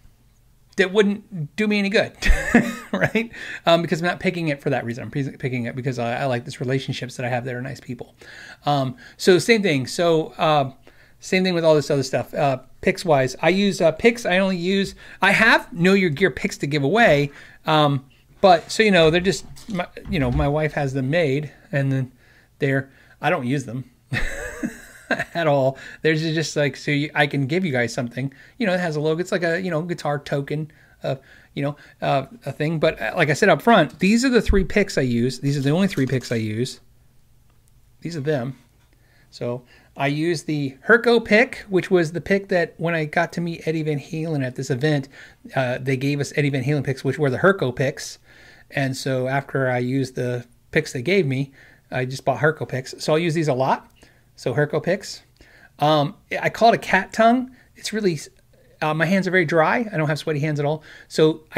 that wouldn't do me any good, right? Um, because I'm not picking it for that reason. I'm picking it because I, I like these relationships that I have that are nice people. Um, so same thing. So uh, same thing with all this other stuff. Uh, picks wise, I use uh, picks. I only use, I have Know Your Gear picks to give away. Um, but so, you know, they're just, my, you know, my wife has them made, and then they're, I don't use them. At all. There's just like, so you, I can give you guys something, you know, it has a logo. It's like a, you know, guitar token, uh, you know, uh, a thing. But uh, like I said up front, these are the three picks I use. These are the only three picks I use. These are them. So I use the Herco pick, which was the pick that when I got to meet Eddie Van Halen at this event, uh, they gave us Eddie Van Halen picks, which were the Herco picks. And so after I used the picks they gave me, I just bought Herco picks. So I'll use these a lot. So Herco picks. Um, I call it a cat tongue. It's really, uh, my hands are very dry. I don't have sweaty hands at all. So I don't,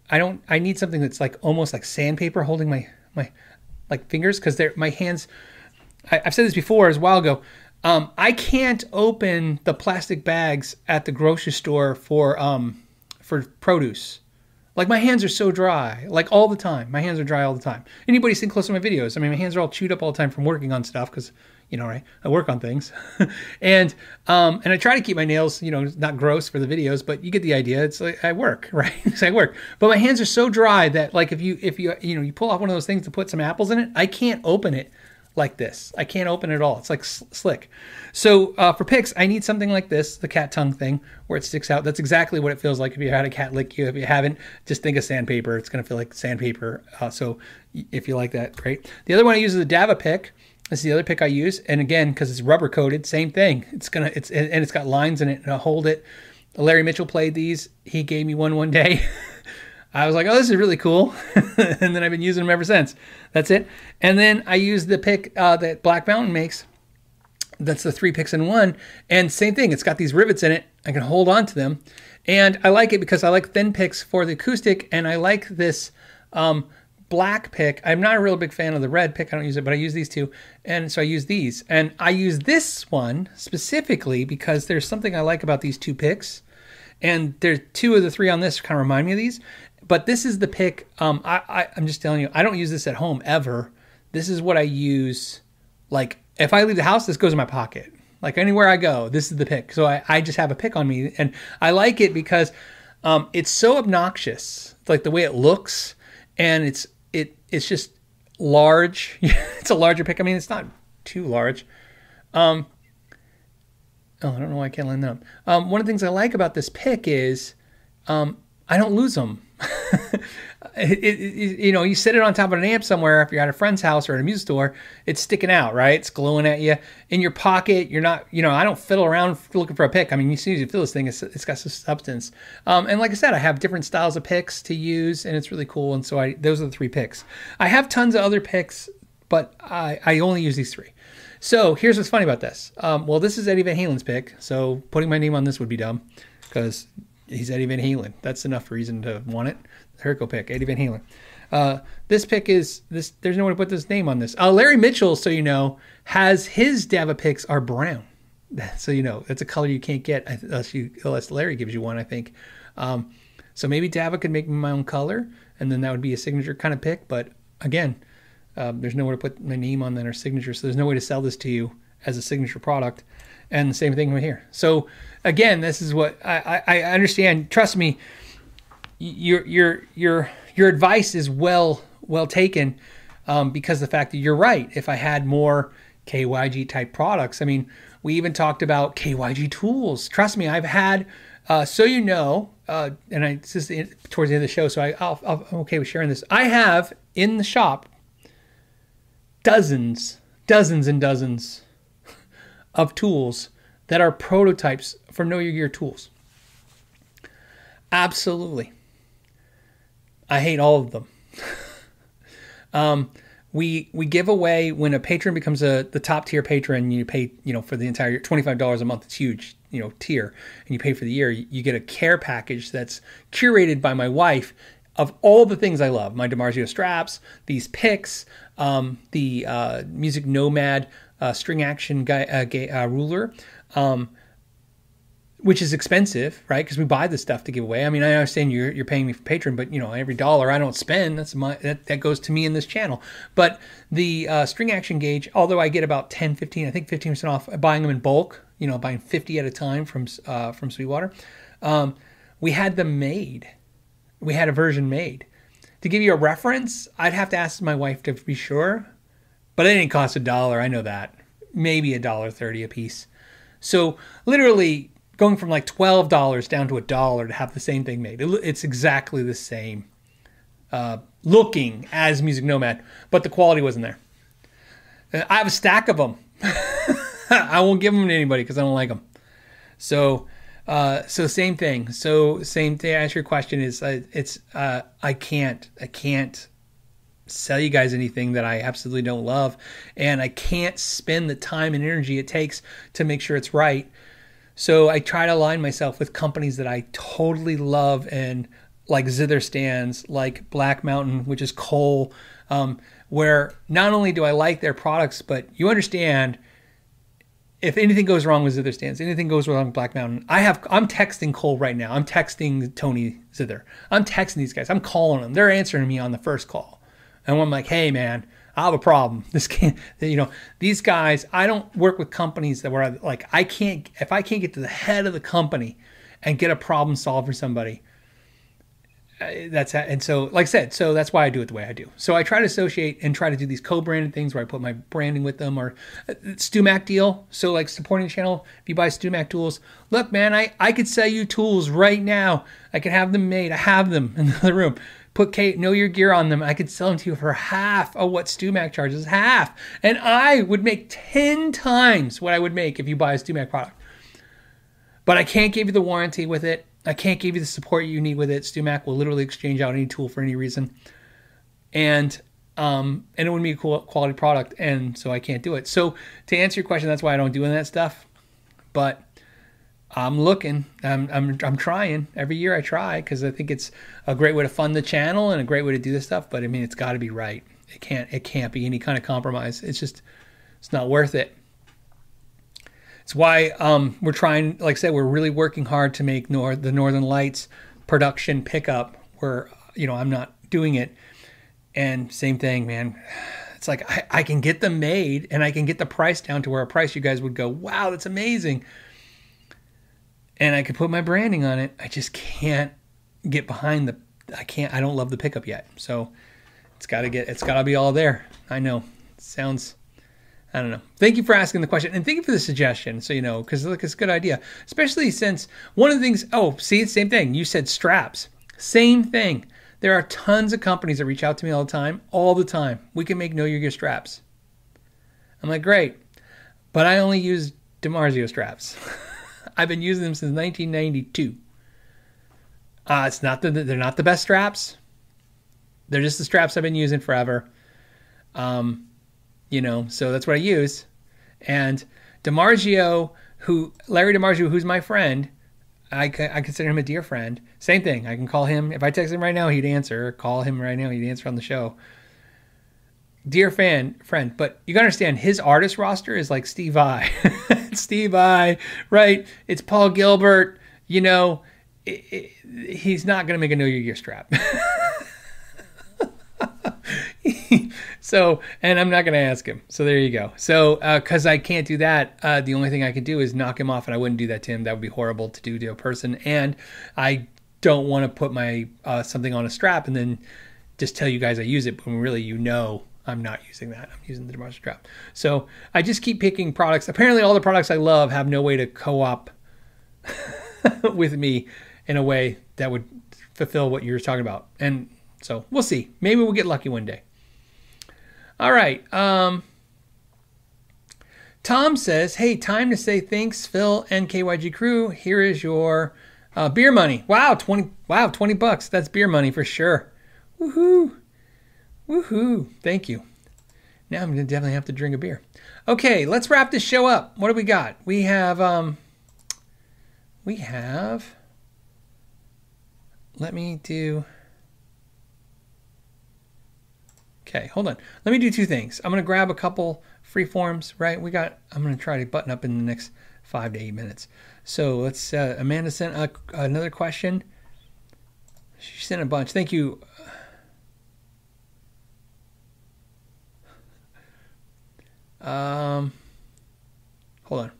I don't, I need something that's like almost like sandpaper holding my, my like fingers. Cause they're, my hands, I, I've said this before as a while ago. Um, I can't open the plastic bags at the grocery store for, um, for produce. Like my hands are so dry, like all the time. My hands are dry all the time. Anybody seen close to my videos? I mean, my hands are all chewed up all the time from working on stuff because, you know, right? I work on things, and um, and I try to keep my nails, you know, not gross for the videos, but you get the idea. It's like I work, right? It's I work, but my hands are so dry that like if you if you you know you pull off one of those things to put some apples in it, I can't open it like this. I can't open it at all. It's like sl- slick. So uh, for picks, I need something like this, the cat tongue thing, where it sticks out. That's exactly what it feels like if you had a cat lick you. If you haven't, just think of sandpaper. It's going to feel like sandpaper. Uh, so if you like that, great. The other one I use is the Dava pick. This is the other pick I use. And again, because it's rubber coated, same thing. It's gonna, it's and it's got lines in it and I'll hold it. Larry Mitchell played these. He gave me one one day. I was like, oh, this is really cool. And then I've been using them ever since. That's it. And then I use the pick uh, that Black Mountain makes. That's the three picks in one. And same thing. It's got these rivets in it. I can hold on to them. And I like it because I like thin picks for the acoustic. And I like this um, black pick. I'm not a real big fan of the red pick. I don't use it, but I use these two. And so I use these. And I use this one specifically because there's something I like about these two picks. And there's two of the three on this kind of remind me of these. But this is the pick. Um, I, I, I'm just telling you, I don't use this at home ever. This is what I use. Like if I leave the house, this goes in my pocket. Like anywhere I go, this is the pick. So I, I just have a pick on me. And I like it because um, it's so obnoxious. Like the way it looks. And it's it it's just large. It's a larger pick. I mean, it's not too large. Um, oh, I don't know why I can't line that up. Um, one of the things I like about this pick is um, I don't lose them. it, it, it, you know, you set it on top of an amp somewhere. If you're at a friend's house or at a music store, it's sticking out, right? It's glowing at you in your pocket. You're not, you know, I don't fiddle around looking for a pick. I mean, as soon as you feel this thing, it's, it's got some substance. Um, and like I said, I have different styles of picks to use, and it's really cool. And so I, those are the three picks. I have tons of other picks, but I, I only use these three. So here's what's funny about this. Um, well, this is Eddie Van Halen's pick, so putting my name on this would be dumb because he's Eddie Van Halen. That's enough reason to want it. Herco pick, Eddie Van Halen. Uh, this pick is this. There's no way to put this name on this. Uh, Larry Mitchell, so you know, has his Dava picks are brown. So you know that's a color you can't get unless you unless Larry gives you one. I think. Um, so maybe Dava could make me my own color, and then that would be a signature kind of pick. But again, um, there's nowhere to put my name on that or signature. So there's no way to sell this to you as a signature product. And the same thing right here. So again, this is what I, I, I understand. Trust me, your your your your advice is well well taken um, because the fact that you're right. If I had more K Y G type products, I mean, we even talked about K Y G tools. Trust me, I've had. Uh, so you know, uh, and I this is the, towards the end of the show, so I, I'll, I'll, I'm okay with sharing this. I have in the shop dozens, dozens and dozens of tools that are prototypes for Know Your Gear tools. Absolutely. I hate all of them. um, we we give away when a patron becomes a the top tier patron. You pay you know for the entire year, twenty-five dollars a month. It's huge, you know, tier, and you pay for the year. You, you get a care package that's curated by my wife of all the things I love. My DiMarzio straps, these picks, um, the uh, Music Nomad uh, string action guy, uh, gay, uh, ruler. Um, which is expensive, right? Because we buy this stuff to give away. I mean, I understand you're you're paying me for Patreon, but you know, every dollar I don't spend, that's my that, that goes to me in this channel. But the uh, string action gauge, although I get about ten, fifteen, I think fifteen percent off buying them in bulk, you know, buying fifty at a time from uh, from Sweetwater. Um, we had them made. We had a version made. To give you a reference, I'd have to ask my wife to be sure, but it didn't cost a dollar. I know that. Maybe a dollar thirty a piece. So literally going from like twelve dollars down to a dollar to have the same thing made. It, it's exactly the same uh, looking as Music Nomad, but the quality wasn't there. I have a stack of them. I won't give them to anybody because I don't like them. So, uh, so same thing. So same thing. To answer your question is, uh, it's uh, I can't, I can't sell you guys anything that I absolutely don't love, and I can't spend the time and energy it takes to make sure it's right. So I try to align myself with companies that I totally love and like zither stands, like Black Mountain, which is coal, um, where not only do I like their products, but you understand if anything goes wrong with zither stands, anything goes wrong with Black Mountain, I have, I'm texting Cole right now. I'm texting Tony Zither. I'm texting these guys. I'm calling them. They're answering me on the first call. And I'm like, hey man, I have a problem. This can't, you know, these guys, I don't work with companies that were like, I can't, if I can't get to the head of the company and get a problem solved for somebody, that's and so like I said, so that's why I do it the way I do. So I try to associate and try to do these co-branded things where I put my branding with them, or StewMac deal. So like supporting the channel, if you buy StewMac tools, look man, I, I could sell you tools right now. I could have them made. I have them in the other room. Put K, know your gear on them. I could sell them to you for half of what StewMac charges, half. And I would make ten times what I would make if you buy a StewMac product. But I can't give you the warranty with it. I can't give you the support you need with it. StewMac will literally exchange out any tool for any reason. And um, and it wouldn't be a cool quality product. And so I can't do it. So to answer your question, that's why I don't do any of that stuff. But I'm looking. I'm I'm, I'm trying. Every year I try because I think it's a great way to fund the channel and a great way to do this stuff. But I mean, it's got to be right. It can't, it can't be any kind of compromise. It's just, it's not worth it. It's why um, we're trying, like I said, we're really working hard to make Nor- the Northern Lights production pickup where, you know, I'm not doing it. And same thing, man. It's like I, I can get them made and I can get the price down to where a price you guys would go, wow, that's amazing. And I could put my branding on it. I just can't get behind the, I can't, I don't love the pickup yet. So it's got to get, it's got to be all there. I know. It sounds... I don't know. Thank you for asking the question. And thank you for the suggestion. So, you know, because look, it's a good idea. Especially since one of the things, oh, see, same thing. You said straps. Same thing. There are tons of companies that reach out to me all the time. All the time. We can make Know Your Gear straps. I'm like, great. But I only use DiMarzio straps. I've been using them since nineteen ninety-two. Uh, it's not the, they're not the best straps. They're just the straps I've been using forever. Um... You know, so that's what I use. And DiMarzio, who Larry DiMarzio, who's my friend, I, I consider him a dear friend. Same thing. I can call him. If I text him right now, he'd answer. Call him right now, he'd answer on the show. Dear fan, friend. But you got to understand, his artist roster is like Steve Vai. Steve Vai, right? It's Paul Gilbert. You know, it, it, he's not going to make a Know Your Gear strap. So, and I'm not going to ask him. So there you go. So, because uh, I can't do that, uh, the only thing I could do is knock him off, and I wouldn't do that to him. That would be horrible to do to a person. And I don't want to put my uh, something on a strap and then just tell you guys I use it, when really you know I'm not using that. I'm using the DiMarzio strap. So I just keep picking products. Apparently, all the products I love have no way to co-op with me in a way that would fulfill what you're talking about. And so we'll see. Maybe we'll get lucky one day. All right. Um, Tom says, hey, time to say thanks, Phil and K Y G crew. Here is your uh, beer money. Wow, twenty Wow, twenty bucks. That's beer money for sure. Woohoo. Woohoo. Thank you. Now I'm going to definitely have to drink a beer. Okay, let's wrap this show up. What do we got? We have, um, we have, let me do... Okay, hold on. Let me do two things. I'm going to grab a couple free forms, right? We got, I'm going to try to button up in the next five to eight minutes. So let's, uh, Amanda sent a, another question. She sent a bunch. Thank you. Um, hold on.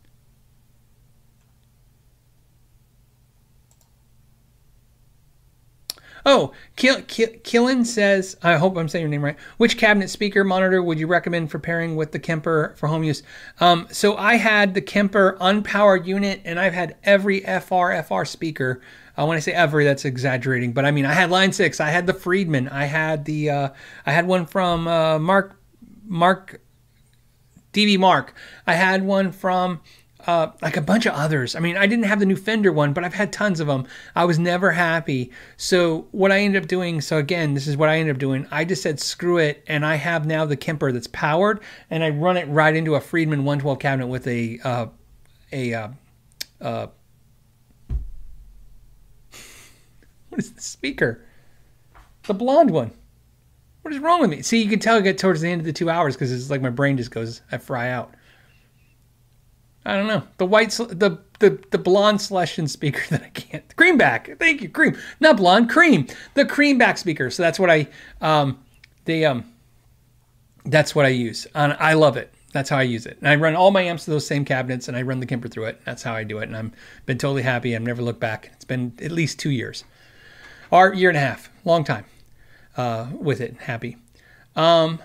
Oh, Kill, Kill, Killen says, I hope I'm saying your name right. Which cabinet speaker monitor would you recommend for pairing with the Kemper for home use? Um, so I had the Kemper unpowered unit, and I've had every F R F R speaker. Uh, when I say every, that's exaggerating, but I mean I had Line Six, I had the Friedman, I had the, uh, I had one from uh, Mark, Mark, D B Mark. I had one from. Uh, like a bunch of others. I mean, I didn't have the new Fender one, but I've had tons of them. I was never happy. So what I ended up doing, so again, this is what I ended up doing. I just said, screw it. And I have now the Kemper that's powered, and I run it right into a Friedman one twelve cabinet with a, uh, a, uh, uh, What is the speaker? The blonde one. What is wrong with me? See, you can tell I get towards the end of the two hours because it's like my brain just goes, I fry out. I don't know. The white, the the the blonde Celestion speaker that I can't. The Creamback. Thank you, cream. Not blonde, cream. The Creamback speaker. So that's what I, um, they um, that's what I use, and I love it. That's how I use it. And I run all my amps to those same cabinets, and I run the Kemper through it. That's how I do it, and I've been totally happy. I've never looked back. It's been at least two years, or year and a half, long time, uh, with it. Happy. Um,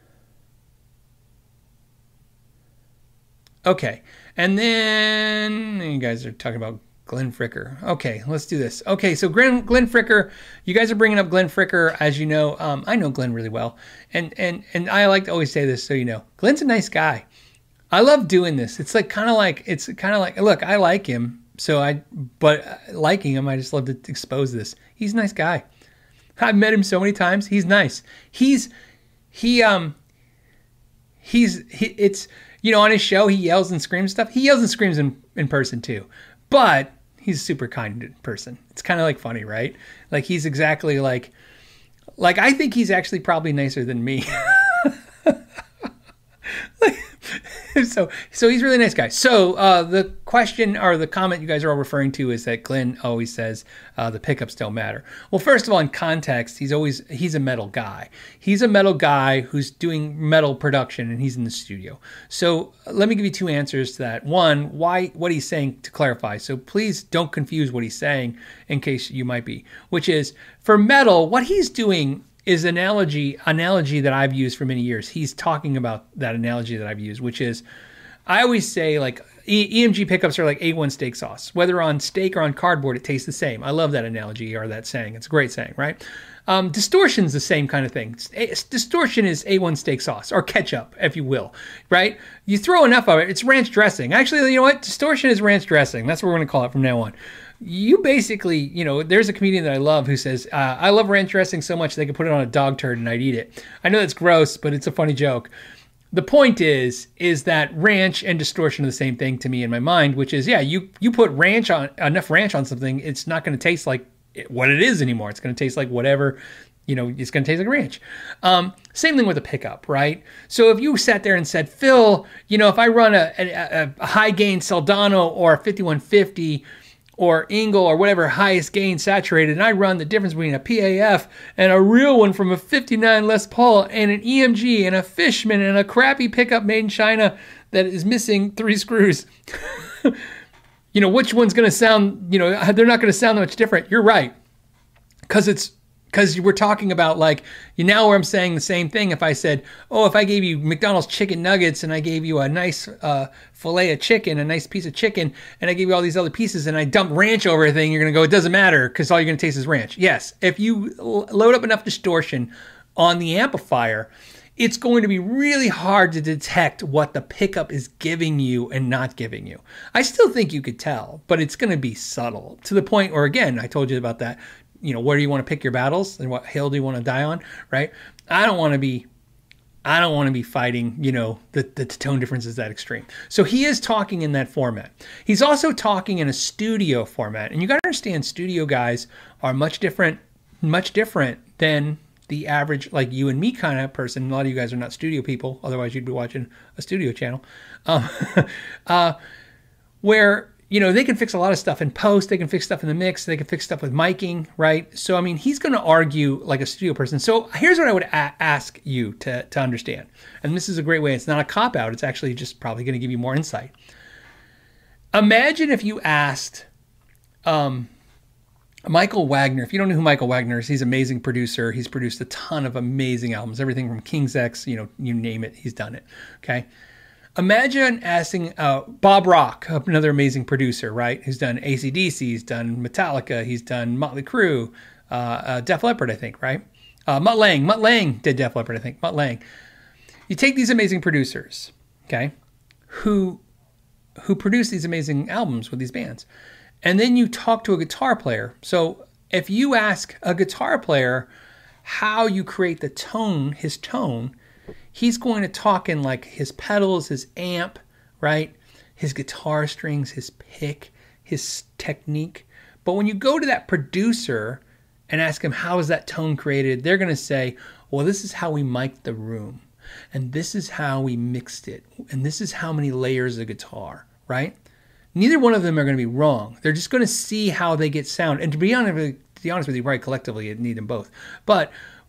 okay. And then you guys are talking about Glenn Fricker. Okay, let's do this. Okay, so Glenn, Glenn Fricker, you guys are bringing up Glenn Fricker. As you know, um, I know Glenn really well. And, and, and I like to always say this so you know. Glenn's a nice guy. I love doing this. It's like kind of like, it's kind of like, look, I like him. So I, but liking him, I just love to expose this. He's a nice guy. I've met him so many times. He's nice. He's, he, um, he's, he, it's, you know, on his show, he yells and screams stuff. He yells and screams in, in person too. But he's a super kind person. It's kind of like funny, right? Like he's exactly like, like I think he's actually probably nicer than me. like, so, so he's a really nice guy. So uh, the question or the comment you guys are all referring to is that Glenn always says uh, the pickups don't matter. Well, first of all, in context, he's always he's a metal guy. He's a metal guy who's doing metal production, and he's in the studio. So let me give you two answers to that. One, why what he's saying to clarify. So please don't confuse what he's saying in case you might be. Which is for metal, what he's doing is analogy analogy that I've used for many years. He's talking about that analogy that I've used, which is, I always say like E M G pickups are like A one steak sauce. Whether on steak or on cardboard, it tastes the same. I love that analogy or that saying. It's a great saying, right? Um, distortion's the same kind of thing. Distortion is A one steak sauce or ketchup, if you will, right? You throw enough of it, it's ranch dressing. Actually, you know what? Distortion is ranch dressing. That's what we're going to call it from now on. You basically, you know, there's a comedian that I love who says, uh, I love ranch dressing so much they could put it on a dog turd and I'd eat it. I know that's gross, but it's a funny joke. The point is, is that ranch and distortion are the same thing to me in my mind, which is, yeah, you, you put ranch on enough ranch on something, it's not going to taste like what it is anymore. It's going to taste like whatever, you know, it's going to taste like ranch. Um, same thing with a pickup, right? So if you sat there and said, Phil, you know, if I run a, a, a high gain Soldano or a fifty-one fifty or Engel or whatever highest gain saturated, and I run the difference between a P A F and a real one from a fifty-nine Les Paul and an E M G and a Fishman and a crappy pickup made in China that is missing three screws. You know, which one's going to sound, you know, they're not going to sound that much different. You're right. Because it's, because we're talking about like, you now where I'm saying the same thing. If I said, oh, if I gave you McDonald's chicken nuggets and I gave you a nice uh, fillet of chicken, a nice piece of chicken, and I gave you all these other pieces and I dump ranch over everything, you're going to go, it doesn't matter because all you're going to taste is ranch. Yes, if you load up enough distortion on the amplifier, it's going to be really hard to detect what the pickup is giving you and not giving you. I still think you could tell, but it's going to be subtle to the point where, again, I told you about that. You know, where do you want to pick your battles and what hill do you want to die on, right? I don't want to be, I don't want to be fighting, you know, the, the tone difference is that extreme. So he is talking in that format. He's also talking in a studio format. And you got to understand, studio guys are much different, much different than the average, like you and me kind of person. A lot of you guys are not studio people. Otherwise, you'd be watching a studio channel. Um, uh, where, you know, they can fix a lot of stuff in post. They can fix stuff in the mix. They can fix stuff with miking, right? So, I mean, he's going to argue like a studio person. So here's what I would a- ask you to, to understand. And this is a great way. It's not a cop-out. It's actually just probably going to give you more insight. Imagine if you asked um, Michael Wagner. If you don't know who Michael Wagner is, he's an amazing producer. He's produced a ton of amazing albums. Everything from King's X, you know, you name it, he's done it, okay? Imagine asking uh, Bob Rock, another amazing producer, right? Who's done A C D C, he's done Metallica, he's done Motley Crue, uh, uh, Def Leppard, I think, right? Uh, Mutt Lange, Mutt Lange did Def Leppard, I think, Mutt Lange. You take these amazing producers, okay, who who produce these amazing albums with these bands, and then you talk to a guitar player. So if you ask a guitar player how you create the tone, his tone, he's going to talk in like his pedals, his amp, right? His guitar strings, his pick, his technique. But when you go to that producer and ask them, how is that tone created? They're going to say, well, this is how we mic'd the room. And this is how we mixed it. And this is how many layers of guitar, right? Neither one of them are going to be wrong. They're just going to see how they get sound. And to be honest, to be honest with you, right, collectively, you need them both. But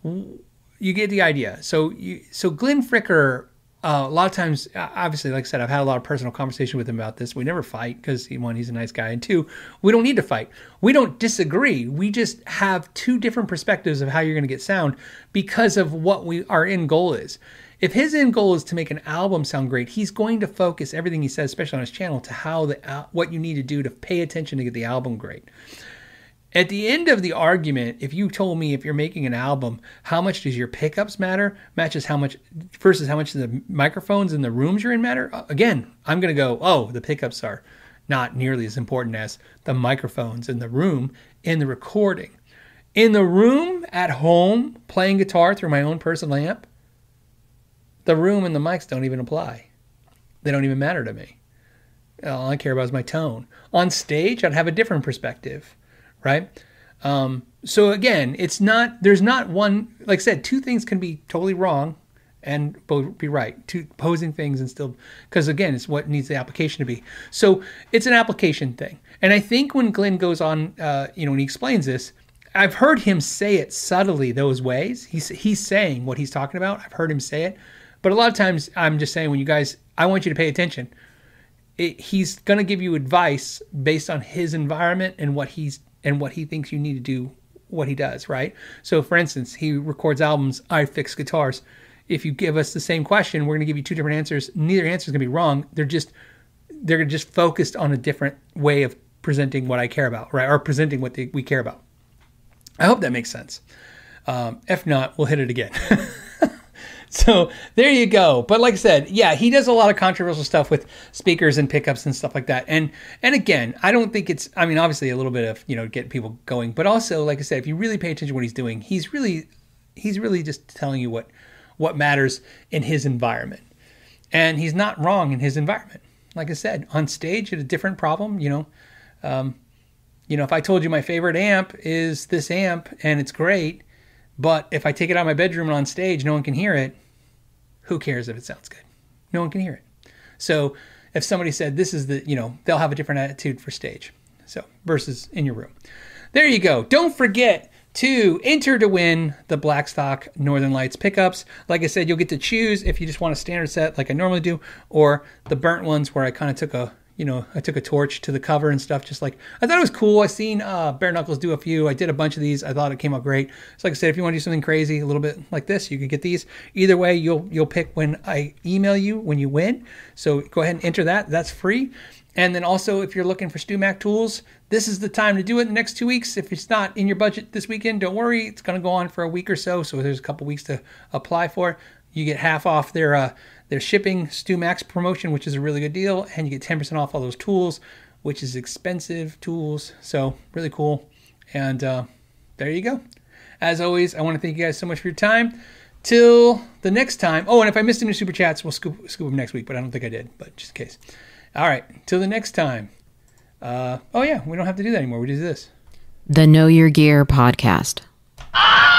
you get the idea. So, you, so Glenn Fricker, uh, a lot of times, obviously, like I said, I've had a lot of personal conversation with him about this. We never fight because, one, he's a nice guy, and two, we don't need to fight. We don't disagree. We just have two different perspectives of how you're going to get sound because of what we our end goal is. If his end goal is to make an album sound great, he's going to focus everything he says, especially on his channel, to how the what you need to do to pay attention to get the album great. At the end of the argument, if you told me if you're making an album, how much does your pickups matter, matches how much versus how much the microphones in the rooms you're in matter, again, I'm going to go, oh, the pickups are not nearly as important as the microphones in the room in the recording. In the room, at home, playing guitar through my own personal amp, the room and the mics don't even apply. They don't even matter to me. All I care about is my tone. On stage, I'd have a different perspective, right? Um, so again, it's not, there's not one, like I said, two things can be totally wrong and both be right. Two opposing things and still, because again, it's what needs the application to be. So it's an application thing. And I think when Glenn goes on, uh, you know, when he explains this, I've heard him say it subtly those ways. He's, he's saying what he's talking about. I've heard him say it. But a lot of times I'm just saying, when you guys, I want you to pay attention. It, he's going to give you advice based on his environment and what he's and what he thinks you need to do, what he does, right? So for instance, he records albums, I fix guitars. If you give us the same question, we're going to give you two different answers. Neither answer is going to be wrong. They're just they're just focused on a different way of presenting what I care about, right? Or presenting what they, we care about. I hope that makes sense. Um, if not, we'll hit it again. So there you go. But like I said, yeah, he does a lot of controversial stuff with speakers and pickups and stuff like that. And and again, I don't think it's, I mean, obviously a little bit of, you know, getting people going. But also, like I said, if you really pay attention to what he's doing, he's really he's really just telling you what what matters in his environment. And he's not wrong in his environment. Like I said, on stage, it's a different problem. You know, um, you know, if I told you my favorite amp is this amp and it's great, but if I take it out of my bedroom and on stage, no one can hear it, who cares if it sounds good? No one can hear it. So if somebody said this is the, you know, they'll have a different attitude for stage. So versus in your room. There you go. Don't forget to enter to win the Blackstock Northern Lights pickups. Like I said, you'll get to choose if you just want a standard set like I normally do, or the burnt ones where I kind of took a, you know, I took a torch to the cover and stuff. Just like, I thought it was cool. I seen uh, Bare Knuckles do a few. I did a bunch of these. I thought it came out great. So like I said, if you want to do something crazy, a little bit like this, you can get these. Either way, you'll you'll pick when I email you when you win. So go ahead and enter that. That's free. And then also, if you're looking for StewMac tools, this is the time to do it in the next two weeks. If it's not in your budget this weekend, don't worry. It's going to go on for a week or so. So there's a couple weeks to apply for. You get half off their uh, their shipping StewMax promotion, which is a really good deal. And you get ten percent off all those tools, which is expensive tools. So really cool. And uh, there you go. As always, I want to thank you guys so much for your time. Till the next time. Oh, and if I missed any super chats, we'll scoop, scoop them next week. But I don't think I did, but just in case. All right. Till the next time. Uh, oh, yeah. We don't have to do that anymore. We do this. The Know Your Gear podcast. Ah!